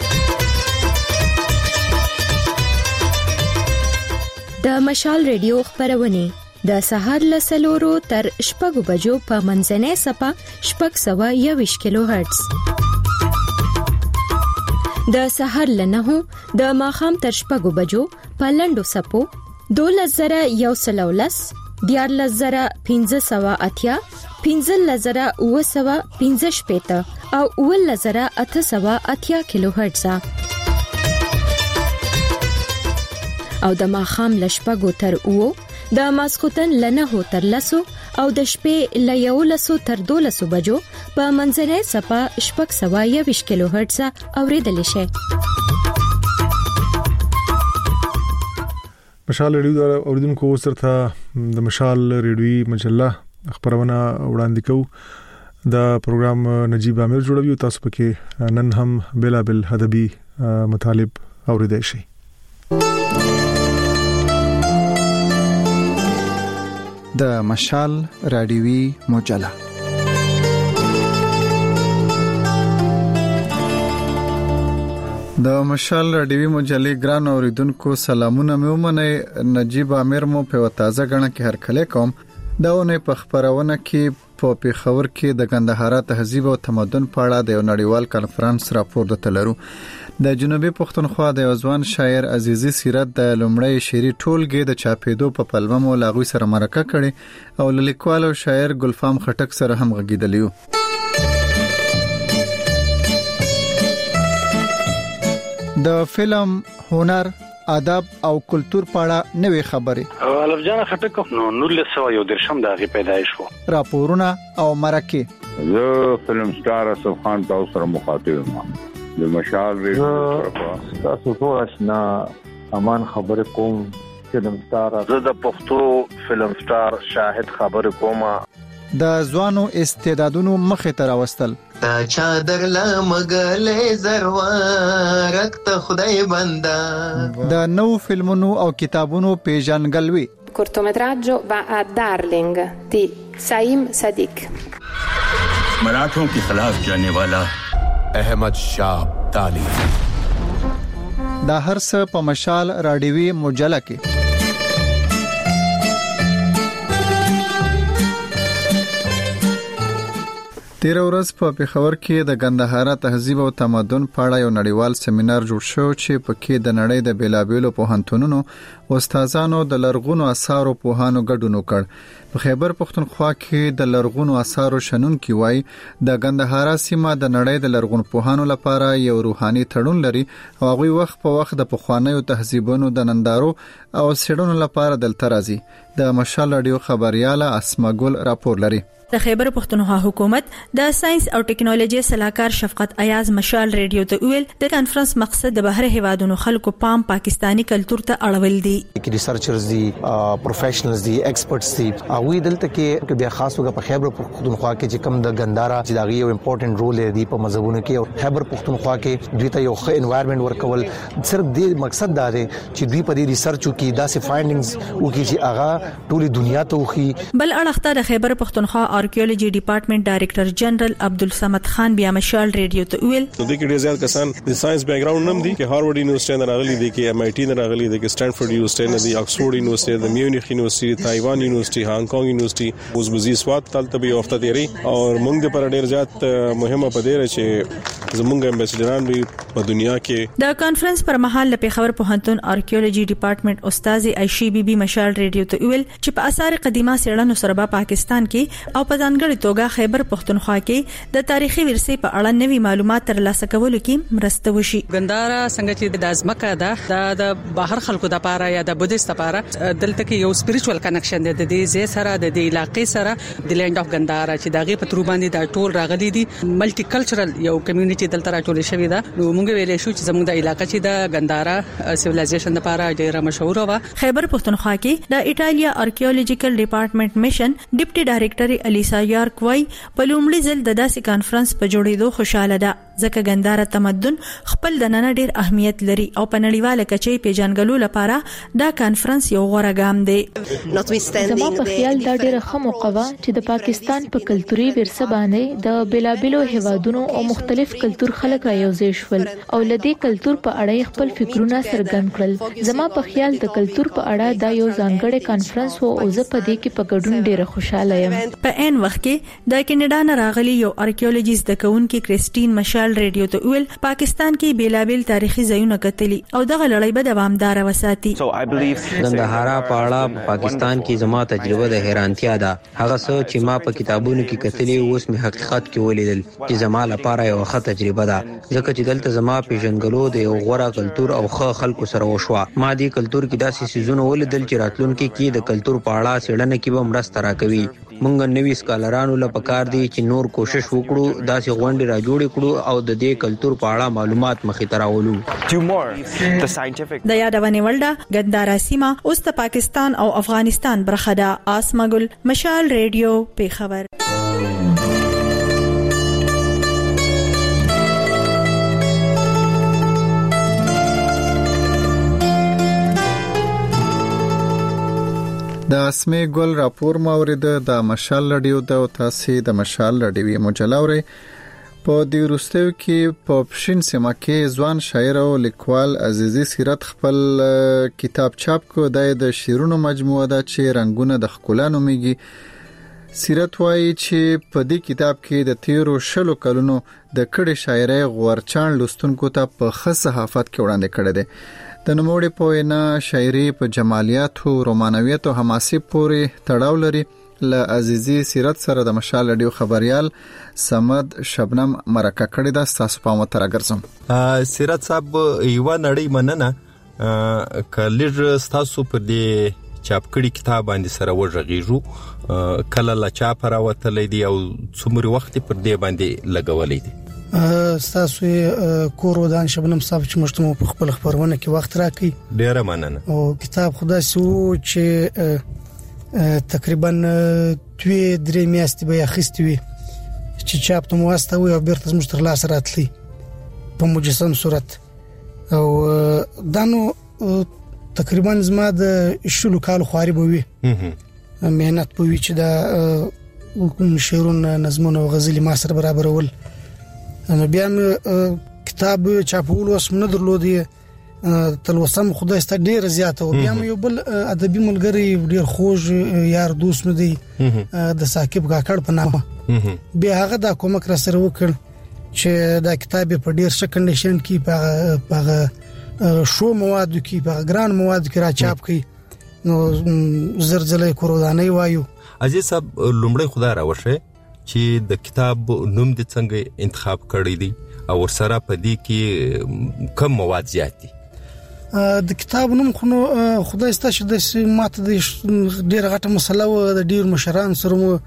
Speaker 2: د مشال ریډیو خبرونه د سهار له سلورو تر شپږو بجو په منځنۍ سپه شپږ سوه یوویشت کیلو هرتز، د سهار له نهو د ماښام تر شپږو بجو په لنډو سپو دولس زره یو سل او لس، دیارلس زره پنځه سوه اتیا، پنځلس زره اووه سوه پنځه شپېته او اوولس زره اته سوه اتیا کیلو هرتز او د ماښام له شپږو تر اوو، د ماسخوتن له نهو تر لسو او د شپې له یولسو تر دولسو بجو په منځنۍ سپه شپږ سوه یوویشت کیلو هرتز اوریدلی شي.
Speaker 1: مشال ریډیو اوریدونکو سره د مشال ریډیوي مجله خبرونه وړاندې کوو. دا پروګرام نجیب امیر جوړوي، تاسو پکې نن هم بلا بل ادبي مطالب اوریدئ شئ.
Speaker 3: د مشال رادیوي مجله د مشال رادیوي مجلې ګران اوریدونکو سلامونه مې ومنئ. نجیب امیر مو په تازه غنه کې هر کله کوم. داونه په خبرونه کې په پیښور کې د کندهار تهذیب او تمدن په اړه د نړیوال کانفرنس راپور د تلرو. د جنوبي پښتونخوا د ځوان شاعر عزیزي سیرت د لومړی شعري ټولګې د چاپېدو په پلمه مو لاغوي سره مرکه کړي او لیکوال او شاعر ګلفام خټک سره هم غږیدلیو. د فلم، هنر، ادب او کلچر په اړه نوې خبرې.
Speaker 5: الف جان خټک نو نولس سوه یو درشم دغه پیدایش وو.
Speaker 3: راپورونه او مرکه.
Speaker 6: زه فلم سٹار اسف خان تاسو سره مخاطب یم. د مشال ریډیو تاسو ټول آشنا امان خبرې کوم. فلم سٹار
Speaker 25: زه د پښتو فلم سٹار شاهد خبرې کوم.
Speaker 3: د ځوانو استعدادونو مخې ته راوستل.
Speaker 26: تا چادر لمغلې زروارک ته خدای بندا.
Speaker 3: د نو فلمونو او کتابونو پیژنګلوي.
Speaker 27: cortometraggio va a Darling di Saim Sadiq.
Speaker 28: मराठों के खिलाफ जाने वाला अहमद शाह अब्दाली.
Speaker 3: دا هر څه په مشال رادیوي مجله کې. تیر ورځ په پیښور کې د کندهار تهذیب او تمدن په اړه یو نړیوال سیمینار جوړ شو چې پکې د نړۍ د بیلابېلو پوهنتونونو استادانو د لرغونو آثارو پوهانو ګډون وکړ. په خیبر پښتونخوا کې د لرغونو آثارو شنونکي وایي د کندهار سیمه د نړۍ د لرغون پوهانو لپاره یو روحاني تړون لري او هغوی وخت په وخت د پخوانیو تهذیبونو د نندارو او څېړنو لپاره دلته راځي. د مشال رادیو خبرياله اسما ګل راپور لري.
Speaker 29: د خیبر پښتونخوا حکومت د ساينس او ټیکنالوژي صلاحکار شفقت ایاز مشال ریډیو ته ویل د کانفرنس مقصد د بهر هیوادونو خلکو پام پاکستانی کلچر ته اړول دي.
Speaker 30: ریسرچرز دي، پروفیشنلز دي، ایکسپرټس دي. او دلته کې بیا خاص وګه په خیبر پښتونخوا کې چې کوم د ګندارا چې دا یو امپورټنت رول دی په مذهبونو کې او خیبر پښتونخوا کې دوی ته یو ښه انوایرنمنت ورکول. صرف دې مقصد دا دی چې دوی په دې ریسرچ کې داسې فایندینګز وکړي چې هغه ټولي دنیا ته وخی.
Speaker 29: بل اړخته د خیبر پښتونخوا آرکیولوژي ډپارټمنټ ډایریکټر جنرال عبدالصمد خان بیا مشال ریډیو ته ویل
Speaker 31: نو د کې ډیر زیات کسان د ساينس بیک ګراوند نم دي کې هاروارډ یونیورسيټي نه راغلي دي کې ایم آی ټي نه راغلي دي کې سټانفورد یونیورسيټي نه دي اکسفورد یونیورسيټي د میونخ یونیورسيټي تایوان یونیورسيټي هانګ کانګ یونیورسيټي اوزبزي سواد تلته به وخت دی او موږ د پر ډیر زیات مهمه پدې چې زموږ امبیسډران وي په دنیا کې.
Speaker 29: د کانفرنس پر مهال د پیښور پوهنتون آرکیولوژي ډپارټمنټ استاد عائشی بیبي مشال ریډیو ته ویل چې په آثار قدیمه څېړنو سره په پاکستان کې او په ځانګړي توګه خیبر پښتونخوا کې د تاریخي ورثې په اړه نوي معلومات ترلاسه کولو کې مرسته وشي.
Speaker 32: ګندارا څنګه چې د ازمکه ده د بهر خلکو د لپاره یا د بودیست لپاره دلته کې یو سپیریچوال کنکشن دی د دې ځای سره سره د دې علاقې سره د لند اف ګندارا چې دغه په تر باندې د ټول راغلي دي ملټي کلچرل یو کمیونټي دلته راټول شوی دا نو موږ ویلې شو چې زموږ د علاقې چې د ګندارا سیویلایزیشن لپاره ډیره مشهور و.
Speaker 29: خیبر پختونخوا کې د ایټالیا آرکیولوژیکل ډپارټمنټ میشن ډیپټي ډایریکټر الیسا یارک وای په لومړي ځل د داسې کانفرنس په جوړېدو خوشاله ده ځکه ګندارا تمدن خپل د نن ډیر اهمیت لري او په نړیواله کچې پیژنګلو لپاره دا کانفرنس یو غوړه ګام دی.
Speaker 4: زما په خیال دا ډیره ښه موقع وه چې د پاکستان په کلتوري ورثه باندې د بیلابیلو هیوادونو او مختلف کلتور خلک را یوځای شول او لدې کلتور په اړه خپل فکرونه څرګند کړل. زما په خیال د کلتور په اړه دا یو ځانګړی کانفرنس وو او زه په دې کې په ګډون ډیره خوشاله یم.
Speaker 29: په ان وخت کې د کینیډا نه راغلي یو آرکیولوژیست د کونکي کریسټین مشال ریډیو ته ویل پاکستان کې بیلابیل تاریخي ځایونه کتلي او دغه لړۍ به دوامدار وساتي.
Speaker 7: ګندهارا په اړه پاکستان کې زما تجربه د حیرانتیا ده. هغه څه چې ما په کتابونو کې کتلي اوس مې حقیقت کې ولیدل چې زما لپاره یو ښه تجربه ده ځکه چې دلته زما پیژنګلو د یو غوړه کلتور او ښه خلکو سره وشوه. ما دې کلتور کې داسې سيزونه ولیدل چې راتلونکي کې د کلتور په اړه څېړنه کې به مرسته راکوي. مونږ نوي سکالرانو لپاره کار دی چې نور کوشش وکړو داسې غونډې را جوړې کړو او د دې کلتور په اړه معلومات مخې ته راولو.
Speaker 29: د یادونې ولډه ګندارا سیمه اوس د پاکستان او افغانستان برخه ده. آسمګل مشال ریډیو پیښور.
Speaker 3: د اسمه ګل راپور مورید د مشال رادیو د تاسو د مشال رادیو مجلوري په دې وروستیو کې په پښین سیمه کې ځوان شاعر او لیکوال عزیزي سیرت خپل کتاب چاپ کو د شعرونو مجموعه ده چې رنگونه د خکلانو میږي. سیرت وایي چې په دې کتاب کې د تیرو شلو کلونو د کړي شاعرۍ غورچان لستونکو ته په خاص صحافت کې وړاندې کړی دی. د نوموړي په وینا شاعري په جمالیات او رومانویت او حماسي پورې تړاو لري. ل عزیزي سیرت سره د مشال رادیو خبريال سمد شبنم مرکه کړی دا تاسو په متر راګرځم.
Speaker 8: سیرت صاحب یو نړۍ مننه کلیج تاسو په دې چاپ کړي کتاب باندې سره وژغیږو کله لا چاپ راوتلې دی او څومره وخت پر دې باندې لګولې دي.
Speaker 9: تاسو کور ودان شبنم صاحب چې مشتمو په خپل خبرونه کې وخت راکې
Speaker 8: ډیره مننه.
Speaker 9: او کتاب خدای سو چې تقریبا دوه درې میاشتې به اخیستې وي چې چاپ ته مواسطه وي او بیرته زموږ تر لاسه راتلی په مجسم صورت. او دانو تقریبا زما د شلو کال خواري به وي مهنت به وي چې دا شعرونه نظمونه او غزلې ما سره برابرول. نو بیا مې کتاب چاپول اوس نه درلودي تلوسم خدای ست ډیر زیات او بیا مې یو بل ادبي ملګری ډیر خوږ یار دوست مې دی د ثاقب کاکړ په نامه بیا هغه دا کومک را سره وکړ چې دا کتاب په ډیر ښه کنډیشن کې په په شو مواد کې په ګران مواد کې را چاپ کړي نو زرزلې کورودانې وایو.
Speaker 8: عزیز صاحب لومړی خدای راوښه چې د کتاب نوم د څنګه انتخاب کړی دی او ورسره په دې کې کم مواد زیات دي.
Speaker 9: د کتاب نوم خو خدای ستاسو د ماته د ډیر غټه مسله و د ډیر مشران سره مو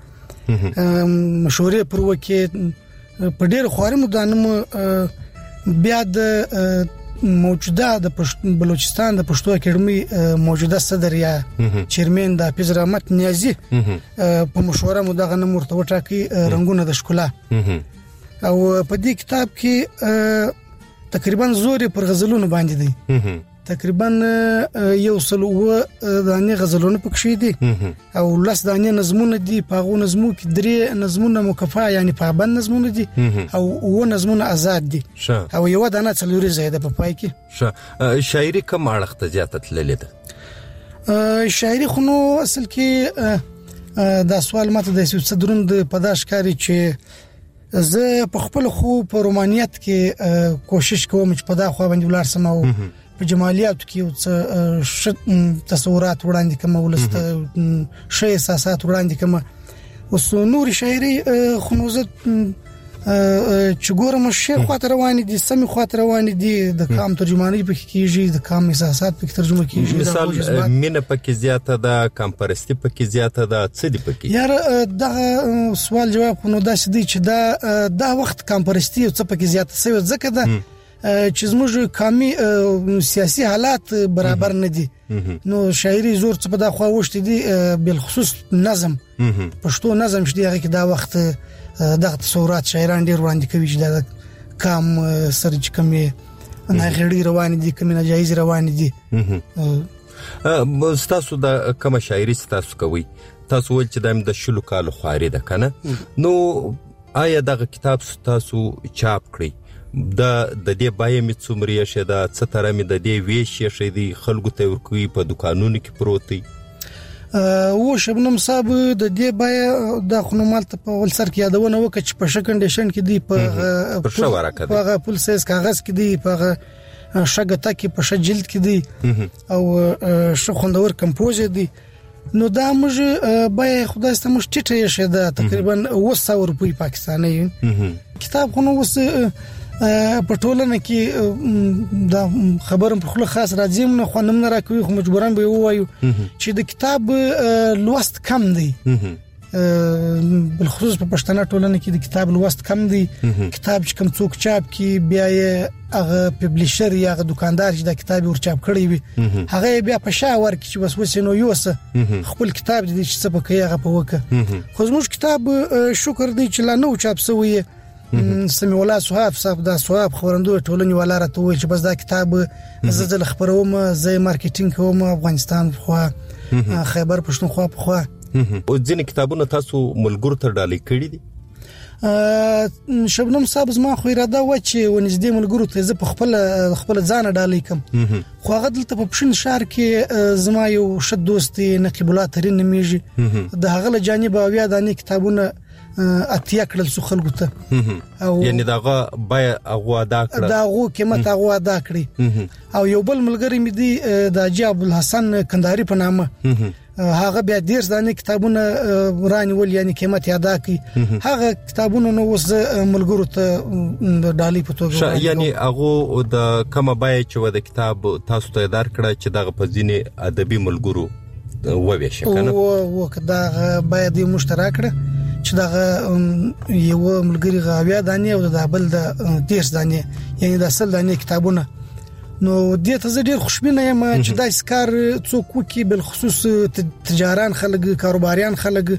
Speaker 9: مشورې پر وکي په ډیر خواري مدانم بیا د موجوده د بلوچستان د پښتو اکیډمي موجوده صدر یا چیرمن د حافظ رحمت نیازی په مشوره مو دغه نوم ورته وټاکي رنگونه د ښکلا او په دې کتاب کې تقریبا زوري پر غزلونو باندې دي تقریبا یو سلو دانه غزلونه پکې دي او لس دانه نظمونه دي په غو نظمو کې درې نظمونه مکفا یعنی پابند نظمونه دي او و نظمونه آزاد دي او یو دانه څلوري زیاده په پای
Speaker 8: کې شاعري کوم اړخ ته زیاته تللې
Speaker 9: ده. شاعري خو نو اصل کې دا سوال ماته د صدرون د پداش کاری چې زه په خپل خو په رومانیت کې کوشش کوم چې په دا خو باندې ولر سم او په جمالیات کې او تصورات وړاندې کوم ولست شي احساسات وړاندې کوم اوس نور شاعري خو نو زه چې ګورم شیخ خاطر روان دي سمي خاطر روان دي د کام ترجمانی په کیږي د کام احساسات په ترجمه کیږي
Speaker 8: مثال مینه پکې زیاته ده کام پرستی پکې زیاته ده څه دی پکې
Speaker 9: یار دا سوال جواب نو داسې دی چې دا دا وخت کام پرستی او څه پکې زیاته سوي ځکه دا چې زموږ کامي سیاسي حالات برابر نه دي نو شاعري زور څه په دا خو وشت دي بل خصوص نظم پښتو نظم شدي هغه کې دا وخت دغه تصورات شاعران ډیر وړاندې کوي چې دا کام سره چې کومې نه غړي روان دي کومې ناجایز روان دي
Speaker 8: تاسو د کوم شاعري تاسو کوي تاسو ول چې د شلو کال خواري ده کنه نو آیا دغه کتاب تاسو چاپ کړی د د دې بای می څومره شه دا څه تر می د دې ویش شه دی خلکو ته ورکوي په دکانونو کې پروت دی
Speaker 9: او شبنم صاحب د دې بای د خنومال ته په ول سر کې یادونه وکړه چې په ش کنډیشن کې دی په په پول سیس کاغذ کې دی په شګه کې په ش جلد کې دی او ش خوندور کمپوز دی نو دا موږ بای خدای ستاسو موږ ټیټه شه دا تقریبا اوه سوه روپۍ پاکستاني کتاب خو نو وس په ټولنه کې دا خبرم په خله خاص راځم نه خو نن راکوي خو مجبوران به وایو چې د کتاب لوست کم دی بل خصوص په پښتنه ټولنه کې د کتاب لوست کم دی کتاب چې کم څوک چاپ کې بیا یې هغه پبلشر یا هغه دکاندار چې دا کتاب ور چاپ کړی وي هغه بیا په شاور کې چې بس وسینو یوسه خپل کتاب دې چې څه پکې هغه په وکه خو زموږ کتاب شکر دی چې لا نو چاپ سوی سمي ولا صحاب صاحب دا صحاب خبرندوی ټولنې ولا راته وایي چې بس دا کتاب زه د خبروم زه مارکیټینګ کوم افغانستان خو خیبر پښتونخوا په خو
Speaker 8: او ځینې کتابونه تاسو ملګرو ته ډالۍ کړي
Speaker 9: دي شبنم صاحب زما خو اراده و چې ونځدې ملګرو ته زه په خپل خپل ځان ډالۍ کوم خو هغه دلته په پښین شهر کې زما یو شد دوست نقیب الله ترين نمیږي د هغه له جانب اویا د کتابونه اتیا کړل سو خلکو ته
Speaker 8: او یعنی داغه بای هغه ادا کړ
Speaker 9: داغه قیمت هغه ادا کړی او یو بل ملګری مې دی د حاجی ابو الحسن کندهاری په نامه هغه بیا ډیر ځانې کتابونه رانیول یعنی قیمت ادا کړي هغه کتابونه نو وس ملګرو ته ډالۍ په توګه
Speaker 8: یعنی هغه د کومه بای چې د کتاب تاسو ته دار کړه چې دغه په ځینې ادبي ملګرو وویش کنه
Speaker 9: او وکدا باید مشترک کړه چې دا یو ملګری غاویا دانی او د بل د دیش دانی یعنی د اصل دانی کتابونه نو دې ته زه ډیر خوشبینه یم چې دا اسکار څوک وکي بل خصوص تجاران خلک کاروباریان خلک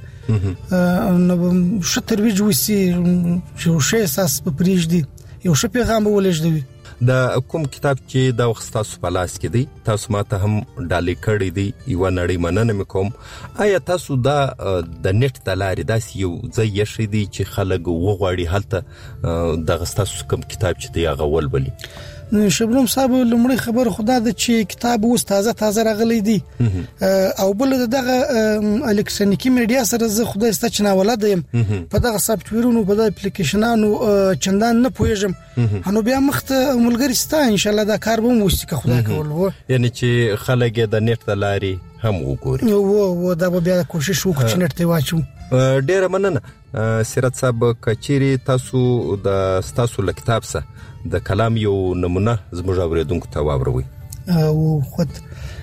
Speaker 9: نو شو ترویج وسی شو شی اساس په پریج دی یو شو پیغام ولېږ دی
Speaker 8: د کوم کتاب چې د وخت تاسو په لاس کې دی تاسو ماته هم ډالۍ کړی دی یو نړۍ مننه کوم آیا تاسو دا د نت د لارې داس یو ځای یشي دی چې خلک وغواړي هلته د تاسو کوم کتاب چې دی هغه ولولي
Speaker 9: شبنم صاحب لمړی خبر خدا د چې کتاب اوس تازه تازه راغلی دی او بل دغه الکترونیکی میډیا سره زه خدای ست چې ناولاد یم په دغه سافټ ویرونو په دغه اپلیکیشنانو چندان نه پوهیږم انو بیا مخته ملګری ستا ان شاء الله دا کار به مو وسته خدای کول وو
Speaker 8: یعنی چې خلک د نت د لارې هم وګوري
Speaker 9: وو وو دا بیا کوشش وکړو چې نت ته واچو
Speaker 8: ډیره مننه سیرت صاحب کچيري تاسو د تاسو له کتاب سره د کلام یو نمونه زموږ اوریدونکو ته واوروي
Speaker 9: او خود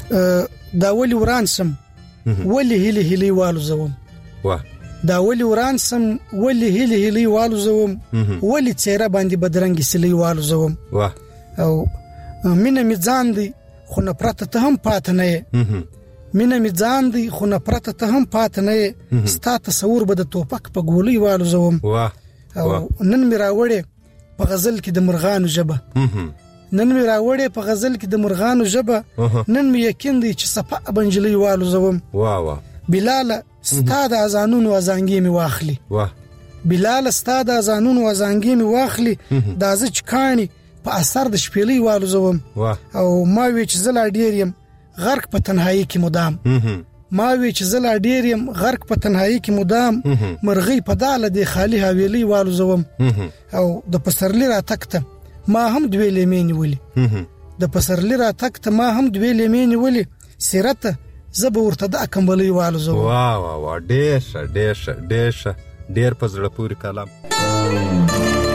Speaker 9: دا ولي ورانسم ولي هلي هلي والو زوم
Speaker 8: وا
Speaker 9: دا ولي ورانسم ولي هلي هلي والو زوم ولي چیرې باندې بدرنګ سلی والو زوم
Speaker 8: وا
Speaker 9: او مینه می ځان دی خو نه پرته ته هم پات نه مینه می ځان دی خو نه پرته ته هم پات نه ستا تصور به د توپک په ګولۍ والو زوم
Speaker 8: وا
Speaker 9: او نن می راوړې په غزل کې د مرغانو ژبه نن می راوړې په غزل کې د مرغانو ژبه نن می یقین دی چې صفه بنجلی والو زوم
Speaker 8: وا وا
Speaker 9: بلال ستاد ازانونو ازانګي می واخلي
Speaker 8: وا
Speaker 9: بلال ستاد ازانونو ازانګي می واخلي د ازچ کانی په اثر د شپېلې والو زوم او ما وی چې زلا ډیریم غرق په تنهایی کې مدام ما وی چې زلا ډیریم غرق په تنهایی کې مدام مرغی په داله د خالی حویلی والو زوم او د پسرلی را تکته ما هم دوی لیمین ولی د پسرلی را تکته ما هم دوی لیمین ولی سیرت زب ورته د کمبلی والو زوم
Speaker 8: وا وا وا ډیر ډیر ډیر ډیر په زړه پوری کلام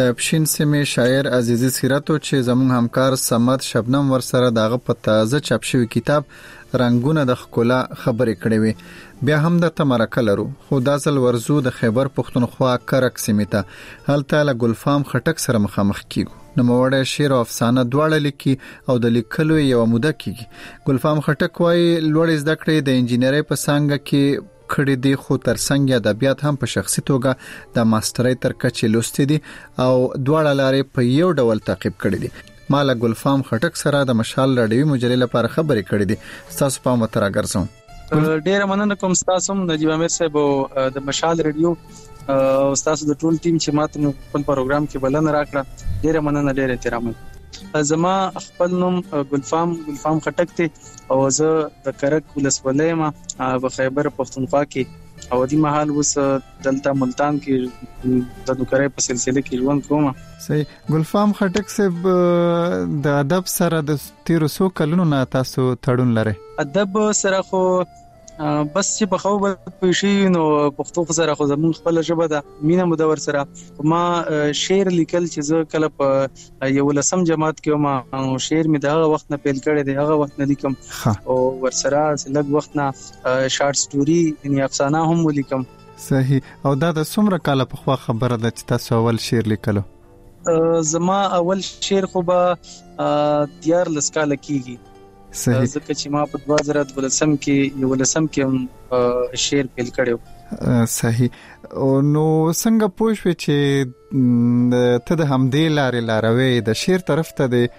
Speaker 3: د پښین سیمه شاعر عزیزی سیرتو چې زموږ همکار سمد شبنم ورسره دغه په تازه چاپ شوی کتاب رنگونه د خکولا خبرې کړې وي. بیا هم د تمرکه لرو خو داسل ورزو د خیبر پښتونخوا کرک سیمه هلته له ګلفام خټک سره مخامخ کیږو. نو موړه شعر او افسانه دواړه لیکي او د لیکلو یو موده کیږي. ګلفام خټک وايي لوړ زده کړې د انجینری په څنګه کې کړي دي خو تر څنګه ادبیات هم په شخصي توګه د ماسترۍ تر کچې لوستي دي او دواړه لارې په یو ډول تعقیب کړي دي. مالا ګلفام خټک سره د مشال رادیوي مجلې لپاره خبرې کړې دي. تاسو په متر اگرځم
Speaker 10: ډیره مننه کوم تاسو نجیب امیر صاحب د مشال رادیو او تاسو د ټول ټیم چې ماته خپل پروګرام کې بلنه راکړه. ډیره مننه ډیره احترام. زما خپل نوم ګلفام ګلفام خټک ته او زه د کرک ولسوالۍ ما په خیبر پښتونخوا کې او د محل وس دلته ملتان کې د نوکرۍ په سلسله کې ژوند کوم.
Speaker 3: صحیح. ګلفام خټک صاحب د ادب سره د تیرو سو کلونو نه تاسو تړون لري؟
Speaker 10: ادب سره خو بس چې په خو به پېښې نو پښتو سره خو زمون خپل ژبه ده مینه مدور سره ما شعر لیکل چې زه کله په یو لسم جماعت کې ما شعر می دغه وخت نه پیل کړی دی هغه وخت نه لیکم او ورسره لږ وخت نه شارټ سټوري یعنی افسانه هم ولیکم.
Speaker 3: صحیح. او دا د څومره کال په خوا خبره ده چې تاسو اول شعر لیکلو؟
Speaker 10: زما اول شعر خو به دیار لسکاله کیږي.
Speaker 3: صحیح.
Speaker 10: ځکه چې ما په دوه زره دولسم کې یو لسم کې شعر پیل کړو.
Speaker 3: صحیح. نو څنګه پوه شو چې ته د همدې لارې لاروي د شعر طرف ته د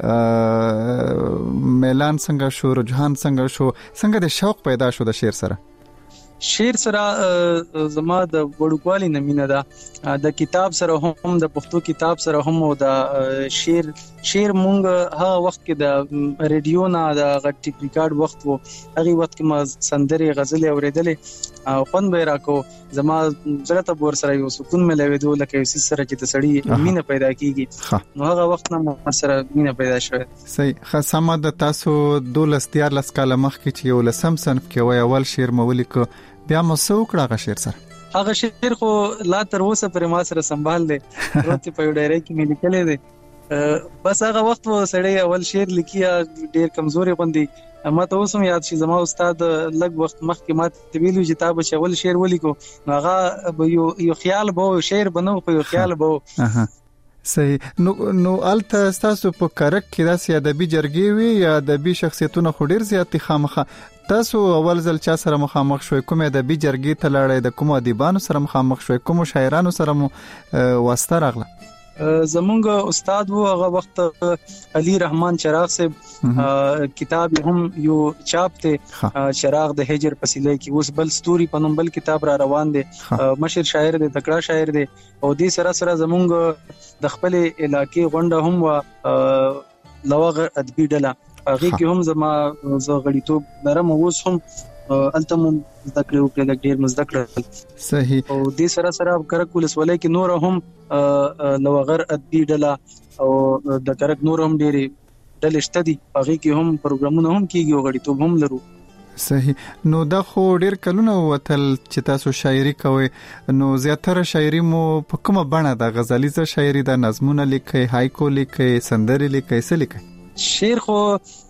Speaker 3: میلان څنګه شو، رجحان څنګه شو، څنګه د شوق پیدا شو د شعر سره؟
Speaker 10: شعر سره زما د وړوکوالي نه مینه ده، د کتاب سره هم د پښتو کتاب سره هم او د شعر شعر مونږ هغه وخت کې د ریډیو نه د ټیپ ریکارډ وخت وو هغه وخت کې ما سندري غزل اوریدلې او فن به راکو زما زړه ته ور سره یو سکون ملوي لکه یو سره چې د سړی مینه پیدا کیږي نو هغه وخت نه ما سره مینه پیدا شوه.
Speaker 3: صحیح. خاصه د تاسو دولس دیار لس کاله مخکې چې یو لسم صنف کې وای اول شعر مولیک بیا مو څو کړه هغه شعر سره؟
Speaker 10: هغه شعر خو لا تر اوسه پر ما سره سنبال دی پروت په یو ډایری کې مې لیکلې دی. بس هغه وخت و سړی اول شعر لیکي ډیر کمزوري غوندي ما ته اوسم یاد شي زما استاد لږ وخت مخکې ما ته ویلو چې تاسو چې اول شعر ولیکو نو هغه یو یو خیال به شعر بنو په یو خیال به.
Speaker 3: صحیح. نو نو الته تاسو په کرک کې داسې ادبي جرګې وي یا ادبي شخصیتونه خو ډیر زیات خامخه تاسو اول ځل چا سره مخامخ شوي؟ کوم ادبي جرګې ته لاړې؟ د کوم ادیبانو سره مخامخ شوي؟ کوم شاعرانو سره مو واسطه راغله؟
Speaker 10: زمونږ استاد وو هغه وخت علي رحمان چراغ صاحب کتاب هم یو چاپ ته چراغ د هجر پسیلې کې اوس بل ستوري په نوم بل کتاب را روان دي مشر شاعر دی تکړه شاعر دی او دې سره سره زمونږ د خپل علاقې غونډه هم وا لوغ ادبي ډله هغه کې هم زما زه غړیتوب لرم اوس هم التم ذکر او په ډیر مزدکړه.
Speaker 3: صحیح.
Speaker 10: او دې سره سره کرک ولسوالۍ کې نور هم لوغر ادبي ډله او د کرک نور هم ډېری ډلې شته دي هغه کې هم پروګرامونه هم کیږي او غړیتوب هم لرو.
Speaker 3: صحیح. نو دا خو ډیر کلونه وتل چې تاسو شاعري کوئ نو زیاتره شاعري مو په کومه بڼه ده؟ غزلیزه شاعري ده، نظمونه لیکي، هایکو لیکي، سندري لیکي، څه لیکي؟
Speaker 10: شعر خو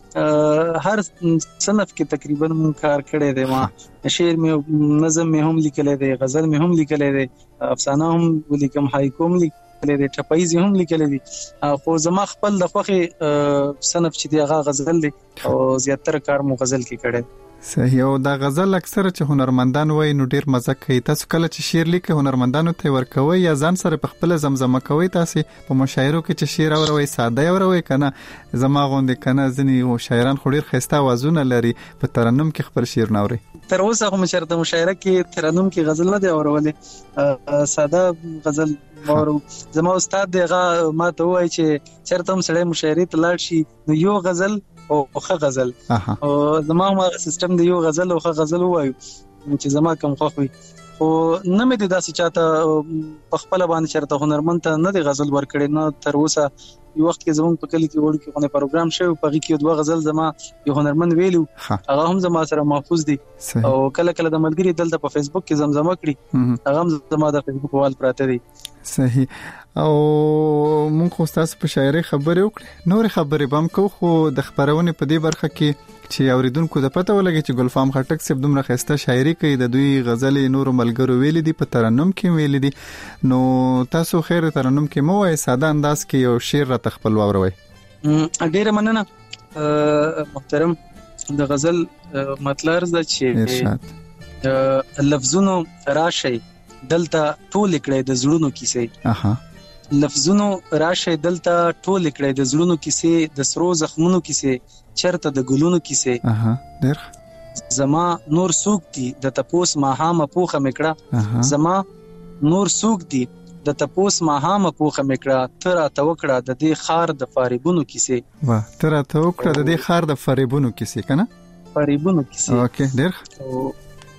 Speaker 10: هر صنف کې تقریبا مون کار کړی دی. ما شعر مې نظم مې هم لیکلی دی، غزل مې هم لیکلی دی، افسانه هم ولیکم، هایکو هم لیکلی دی، ټپایز هم لیکلی دی. خو زما خپل د خوښې صنف چې دی هغه غزل دی او زیاتره کار مو غزل کې کړی.
Speaker 3: صحیح. او دا غزل اکثره چې هنرمندان وای نو ډیر مزه کوي. تاسو کله چې شعر لیکي هنرمندانو ته ورکوي یا ځان سره په خپل زمزمه کوي؟ تاسو په مشاعرو کې چې شعر اوروي ساده اوروي کنه زما غوندې کنه ځنی او شاعران خو ډیر خسته وازونه لري په ترنم کې خپل شعر نوري؟
Speaker 10: تر اوسه هم شرط مشاعره کې ترنم کې غزل نه دی اورولې، ساده غزل مورو. زما استاد دغه ما ته وای چې چرته هم سړی مشاعره ته لاړ شي نو یو غزل او خه غزل او زما هم سیستم دی یو غزل او خه غزل وایو چې زما کوم خوښ وي. خو نه مې د داسې چاته په خپل باندې چرته هنرمند ته نه دی غزل ورکړي نه تر اوسه یو وخت کې زموږ په کلی کې وړو کې غو پروګرام شوی په غي کې دوه غزل زما یو هنرمند ویلو هغه هم زما سره محفوظ دي او کله کله د ملګری دلته په فیسبوک کې زمزمه کړي هغه هم زما د فیسبوک وال پراته دي.
Speaker 3: صحیح. او مونږ خو تاسو په شاعري خبرې وکړې نور خبرې بم کو خو د خبرونه په دې برخه کې چې اوریدونکو د پته ولګي چې ګلفام خټک صاحب دومره خسته شاعري کوي د دوی غزلې نور ملګرو ویلې دي په ترنم کې ویلې دي نو تاسو خیر ترنم کې مو وای ساده انداز کې یو شعر را تخپل واوروي.
Speaker 10: ډیره مننه محترم. د غزل مطلب دا چې ارشاد لفظونو راشي دلته ټول کړي د زړونو کیسه اها لفظونو راشه دلته ټول کړي د زړونو کیسه د سرو زخمونو کیسه چرته د ګلونو کیسه اها ډېر زما نور سوق دي د تپوس ماهامه پوخه میکړه زما نور سوق دي د تپوس ماهامه پوخه میکړه تر اتوکړه د دې خار د فریبونو کیسه
Speaker 3: واه تر اتوکړه د دې خار د فریبونو کیسه کنه
Speaker 10: فریبونو کیسه
Speaker 3: اوکے ډېر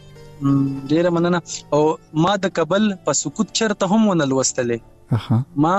Speaker 10: ډیره مننه. او ما د کابل په سکوت چرته هم ونلوستلې اها ما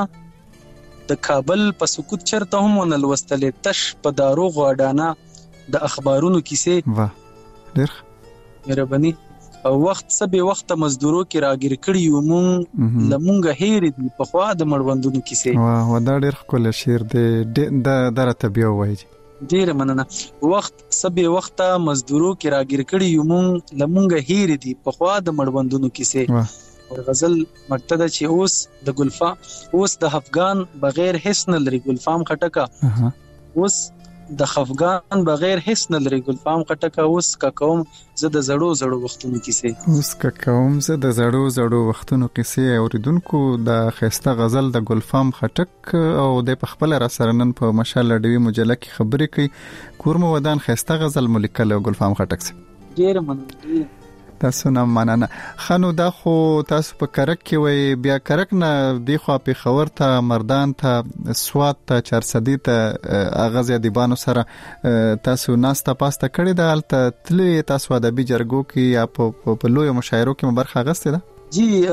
Speaker 10: د کابل په سکوت چرته هم ونلوستلې تش په دارو غواډانا د اخبارونو کیسه
Speaker 3: واه ډېر
Speaker 10: مهرباني. او وخت سبه وخت مزدورو کې راګر کړي یو مون لمونګه هېر دي په خوا د مړوندونو کیسه
Speaker 3: واه ودا ډېر کول شعر دی د درته بیا وایي.
Speaker 10: ډیره مننه. وخت سبه وخت مزدورو کې راګر کړي یو مون لمونګه هېر دي په خوا د مړوندونو کیسه. غزل مقتدا چې اوس د ګلفا اوس د افغان بغیر هیڅ نه لري ګلفام خټکا اوس د افغان بغیر هیڅ نه لري ګلفام خټکا اوس کا کوم زه د زړو زړو وختونو کیسه
Speaker 3: اوس کا کوم زه د زړو زړو وختونو کیسه اوریدونکو د خسته غزل د ګلفام خټک او د خپل را سره نن په مشال ډوی مجله کې خبرې کوي کورم ودان خسته غزل ملکل ګلفام خټک سره
Speaker 10: ډیر مننه.
Speaker 3: تاسو نه مننه. خنو دا خو تاسو په کرک کې وای بیا کرک نه دی خو په خبر ته مردان ته سوات ته چارسدی ته اغاز دیبانو سره تاسو ناستا پاستا کړی د الته تلې تاسو ادبي جرګو کې یا په لوی مشاعرو کې برخه غسته ده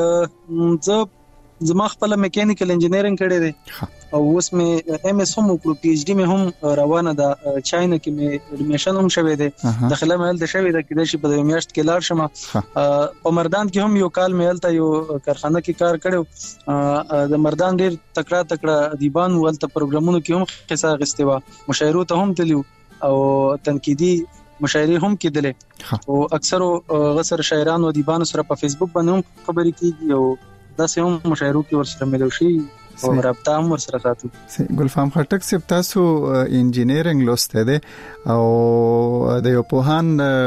Speaker 10: جی زه زما خپل میکانیکل انجینرینګ کړی دی او اوس مې ایم اس هم وکړو پی ایچ ډی مې هم روانه ده چاینا کې مې اډمیشن هم شوی دی داخله مې هلته شوی ده کله چې په میاشت کې لاړ شم په مردان کې هم یو کال مې هلته یو کارخانه کې کار کړو د مردان ډیر تکړه تکړه ادیبان ولته پروګرامونو کې هم حصہ غستې و مشاعرو ته هم تلو او تنقیدي مشاعري هم کېدلې او اکثر غسر شاعران او ادیبان سره په فیسبوک باندې هم خبرې کیږي او دا سه هم مشاعرو کې ورسره ملو شي او رابطه هم ورسره ساتو.
Speaker 3: ګلفام خټک صاحب تاسو انجینرینګ لوسته ده او د یو پوهان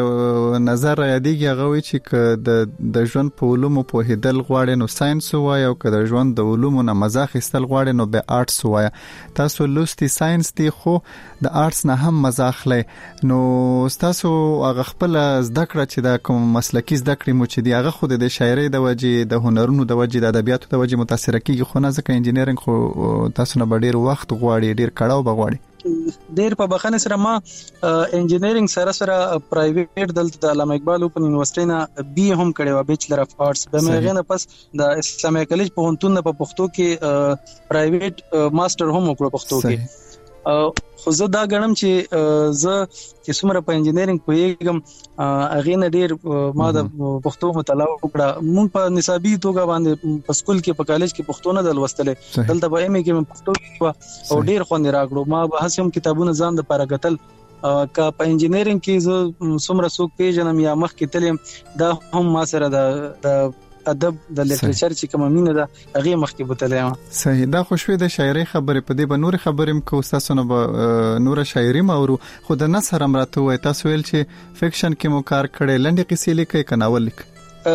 Speaker 3: نظر یادېږي هغه وی چې د د ژوند په علومو په هدل غواړي نو ساينس وای او که د ژوند د علومو نه مزاح استل غواړي نو به آرټس وای. تاسو لوستي ساينس دی خو د آرټس نه هم مزاح لې نو تاسو هغه خپل زده کړه چې د کوم مسلکی زده کړې مو چې دی هغه خود د شاعرۍ د وجې د هنرونو د وجې د ادبیاتو د وجې متاثر کیږي خو نه ځکه انجینرینګ خو تاسو نه ډیر وخت غواړي ډیر کړهو بغواړي
Speaker 10: ډیر په بخښنه سره ما انجینرینګ سره سره پرایویټ دلته د علامه اقبال اوپن یونیورسيټي نه بي هم کړی و بیچلر اف آرټس به مې غنه پس د اسلامي کالج په هنتون په پښتو کې پرایویټ ماستر هم وکړو پښتو کې خو زه دا غنم چې زه چې څومره په انجینرینګ پوهیږم اغه نه ډیر ما د پښتو مطالعه وکړه مونږ په نصابي توګه باندې په سکول کې په کالج کې پښتو نه دلوستلې دلته به ایم ای کې پښتو او ډیر خو نه راغلو ما به هڅه هم کتابونه ځان د پاره غتل کا په انجینرینګ کې زه څومره څوک پیژنم یا مخ کې تلم دا هم ما سره د ادب د لیټریچر چې کومه مینه ده هغه مخکې بوتلې
Speaker 3: صحیح دا خوشوي د شاعري خبرې په دې به نور خبرې م کو تاسو نه نور شاعري مورو خو د نثر امراته وای تاسو ویل چې فکشن کې مو کار کړي لنډي قصې لیکي کناول لیک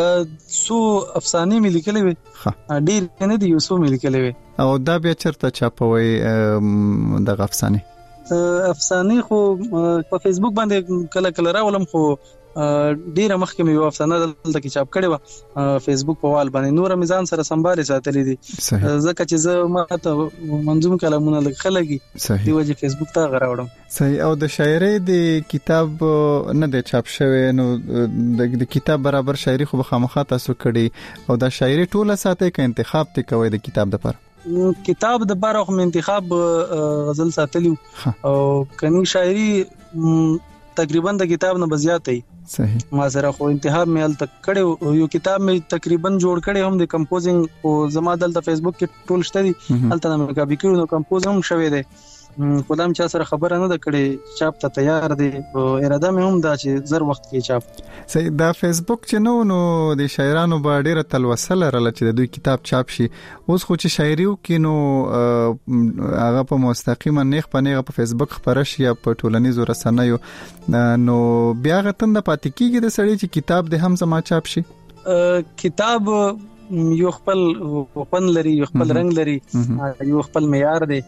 Speaker 10: سو افسانې مې لیکلې وي ډېر نه دي یو سو مې لیکلې وي
Speaker 3: او دا بیا چرته چاپوي د افسانې
Speaker 10: افسانې خو په فیسبوک باندې کله کله راولم خو ډیره مخکې مې یو افسانه دلته کې چاپ کړې و فیسبوک په وال باندې، نور میزان سره سمبالې ساتلې دي ځکه چې زه ماته منظوم کلامونه لګخلګي دی وجه فیسبوک ته غراوړم.
Speaker 3: صحیح. او د شاعرۍ د کتاب نه د چاپ شوی نو د کتاب برابر شاعري خو خامخا تاسو کړي او د شاعرۍ ټوله ساتي ک انتخاب ته کوي د کتاب د پر
Speaker 10: کتاب د بارو خو انتخاب غزل ساتلیو او کني شاعري تقریبا د کتاب نه بزیاتې.
Speaker 3: صحیح.
Speaker 10: ما سره خو انتخاب مې ال تک کړو، یو کتاب مې تقریبا جوړ کړی هم د کمپوزینګ او زما دلته فیسبوک کې ټول شته دي، الته مې کاپی کړو نو کمپوز هم شوی دی. خدام چا سره خبره نه د کړي، چاپ ته تیار دي او اراده مې هم دا چې زر وخت کې چاپ.
Speaker 3: صحیح. دا فیسبوک چې نو نو د شاعرانو با ډیره تلوسه لرله چې د دوی کتاب چاپ شي، اوس خو چې شاعریو کې نو هغه په مستقیمه نیغ په نیغه په فیسبوک خبره شي یا په ټولنیزو رسنیو، نو بیا غتند پاتې کیږي د سړی چې کتاب د هم زما چاپ شي.
Speaker 10: کتاب یو خپل وپن لري، یو خپل رنگ لري، یو خپل معیار دی.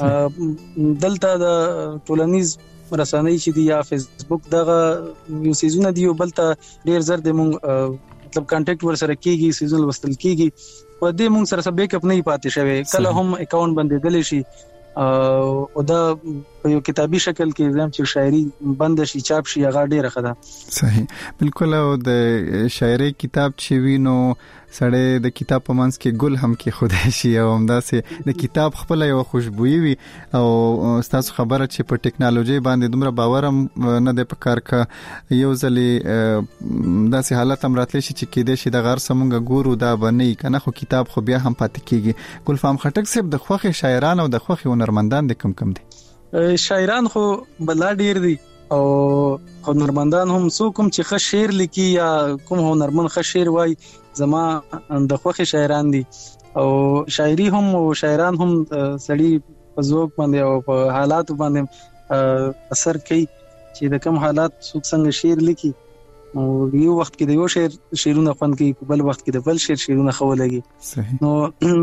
Speaker 10: دلته د ټولنیز رسنۍ چې دی یا فیسبوک دغه یو سیزونه دی، بلته ډیر زر د مونږ مطلب کانټیکټ ور سره کیږي، سیزونه وستل کیږي، په دې مونږ سره سب بیک اپ نه پاتې شوی، کله هم اکاونټ بندیدل شي او دا په یو کتابي شکل کې زم چې شاعري بند شي چاپ شي هغه ډیره خده.
Speaker 3: صحیح. بالکل. او د شاعري کتاب چې وینو سړی د کتاب په منځ کې ګل هم کې خدای شي او همداسې د کتاب خپل یو خوشبوئی وي او تاسو خبره چې په ټکنالوژي باندې دومره باور هم نه د پکار کا یو ځلې داسې حالت هم راتلی شي چې کېدې شي د غر سمونګ ګورو دا بنې کنه، خو کتاب خو بیا هم پاتې کیږي. ګلفام خټک صاحب د خوخي شاعران او د خوخي هنرمندان د کم کم دي؟
Speaker 10: شاعران خو بلا ډیر دي او هنرمندان هم څوک هم چې ښه شعر لیکي یا کوم هنرمند ښه شعر وای زما د خوخي شاعران دي او شاعري هم او شاعران هم سړي په ذوق باندې او په حالات باندې اثر کوي چې د کوم حالات څوک څنګه شعر لیکي او یو وخت کې د یو شعر شعرونه خوند کوي، بل وخت کې د بل شعر شعرونه خولګي.
Speaker 3: صحیح.
Speaker 10: نو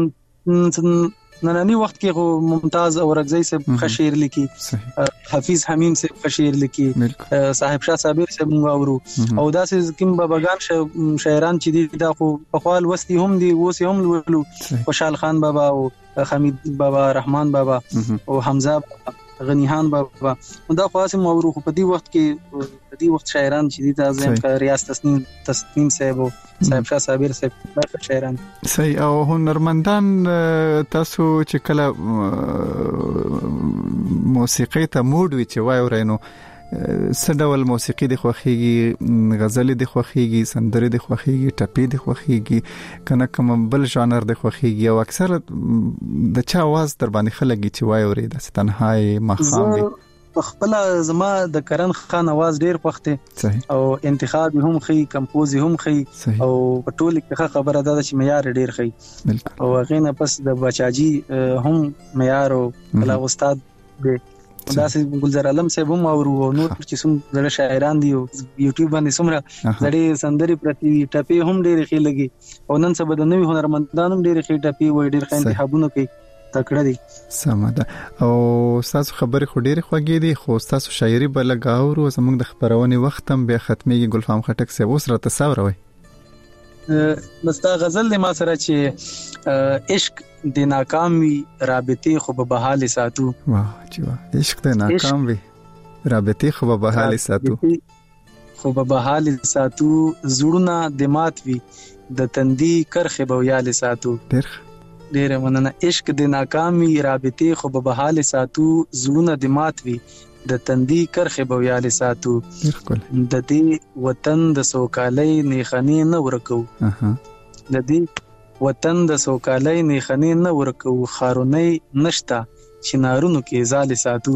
Speaker 10: نننی وخت کې خو ممتاز اورغزی سے خشیر لیکي، حفیظ حمیم سے خشیر لیکي، صاحب شاه صابر سے موږ اورو او داسې کوم باباګان شاعران چې دي دا خو په خپل وستي هم دي، اوس هم ولو خوشحال خان بابا او حمید بابا، رحمان بابا او حمزه غنیحان بابا، دا خاصه مورو په دې وخت کې په دې وخت شاعران چې دي تاسو ریاض تسنیم تسنیم صاحب او صاحب شاه صابر صاحب دا شاعران.
Speaker 3: صحیح. او هنرمندان تاسو چې کله موسیقي ته موډ وي چې وای ورینو څه ډول موسیقي د خوخيږي، غزل د خوخيږي، سندره د خوخيږي، ټپي د خوخيږي، کنه کوم بل ژانر د خوخيږي او اکثر د چا आवाज در باندې خلګي چې وای اوري د تنهایی مخام وي؟
Speaker 10: خپل زما د کرن خان आवाज ډیر خوخته او انتخاب هم خي، کمپوز هم خي او په ټول کې خبره ده چې معیار ډیر خي او غینه پس د بچاجي هم معیار او کلا استاد دی. داسې ګلزار عالم صاحب هم او نور چې څوم زړه شاعران دي او یوټیوب باندې څومره زړې سندري پرتی ټپي هم ډېر ښه لګي او نن سبا د نوې هنرمندان هم ډېر ښه ټپي وای ډېر ښه انتخابونه کوي تکړه دي.
Speaker 3: سماده. او تاسو خبرې خو ډېر خوږې دي خو تاسو شاعري بلګاورو زموږ د خبرونه وخت هم به ختميږي. ګلفام خټک صاحب اوس را تصوروي
Speaker 10: بس دا غزل د ما سره چې عشق د ناکام وي رابطه خو به بحال ساتو.
Speaker 3: واه چې واه عشق د ناکام وي رابطه خو به بحال ساتو
Speaker 10: خو به بحال ساتو زړونه د مات وي د تندي کرخه به یال ساتو.
Speaker 3: ډېر
Speaker 10: ډېر مننه. عشق د ناکام وي رابطه خو به بحال ساتو زړونه د مات وي د تندي کرخه به یال ساتو. د دې وطن د سوکالۍ نیخنی نه ورکو
Speaker 3: اها
Speaker 10: د دې وطن د سوکالۍ نیخنی نه ورکو خارونی نشتا چنارونو کې زال ساتو.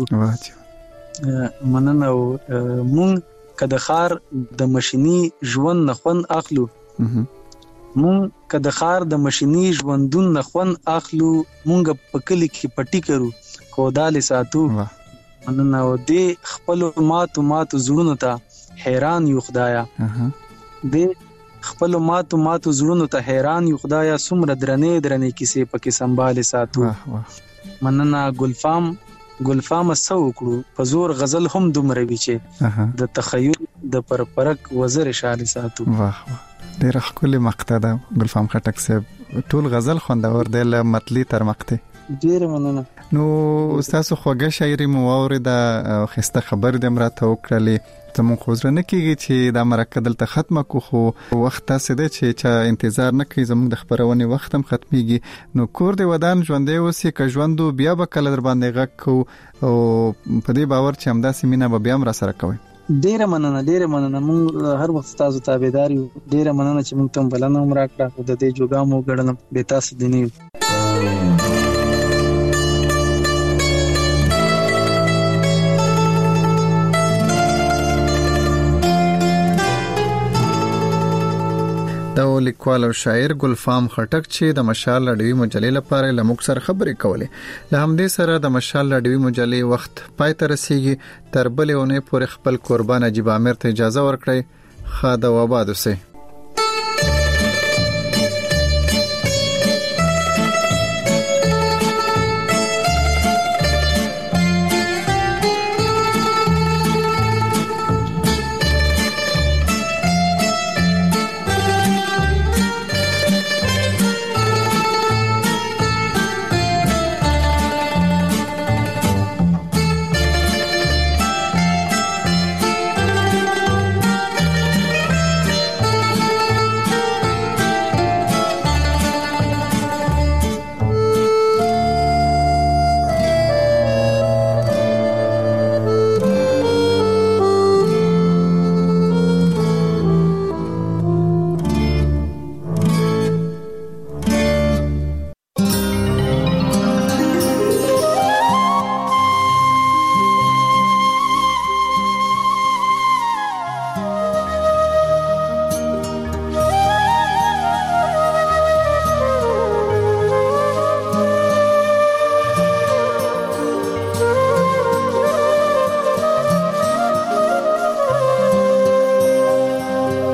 Speaker 10: مننه. مونږ کده خار د ماشيني ژوند نخون اخلو مونږ کده خار د ماشيني ژوندون نخون اخلو مونږ په کلی کې پټي کرو خدای ساتو. مننه. او دې خپل ماتو ماتو زړونو ته حیران یو خدایا دې خپل ماتو ماتو زړونو ته حیران یو خدایا څومره درنې درنې کیسې پکې سنبال ساتو. مننه. ګلفام ګلفام سو کړو په زور غزل هم دومره وی چې د تخیل د پرپرک وزر شال ساتو.
Speaker 3: واه ډیر خپل مقطع ده ګلفام خټک صاحب، ټول غزل خوندور دی له متلی تر مقطع.
Speaker 10: ډیر مننه.
Speaker 3: نو تاسو خوږه شاعري مو اوریده، خسته خبر دې امراته وکړلې، زموږ خوځره نه کیږي چې دا مرکه دلته ختمه کو، خو وخت تاسو دې چې چا انتظار نه کوي، زموږ د خبرونه وخت هم ختميږي. نو کور دې ودان ژوندې اوسې ک ژوندو بیا به کله در باندې غږ کو، او په دې باور چې همدا سیمینه به بیا هم را سره کوي.
Speaker 10: ډیره مننه ډیره مننه، مونږ هر وخت تاسو تابعدار یو. ډیره مننه چې مونږ ته بلنه هم راکړه، د دې جوګامو غړنه به تاسو دیني.
Speaker 3: د لیکوال او شاعر ګلفام خټک چې د مشال اډوي مجلې لپاره لموږ سره خبرې کولې. له همدې سره د مشال اډوي مجلې وخت پای ته رسیږي. تر بلې اونۍ پورې خپل قربان عجیب امیر ته اجازه ورکړئ. خاده و آباد اوسئ.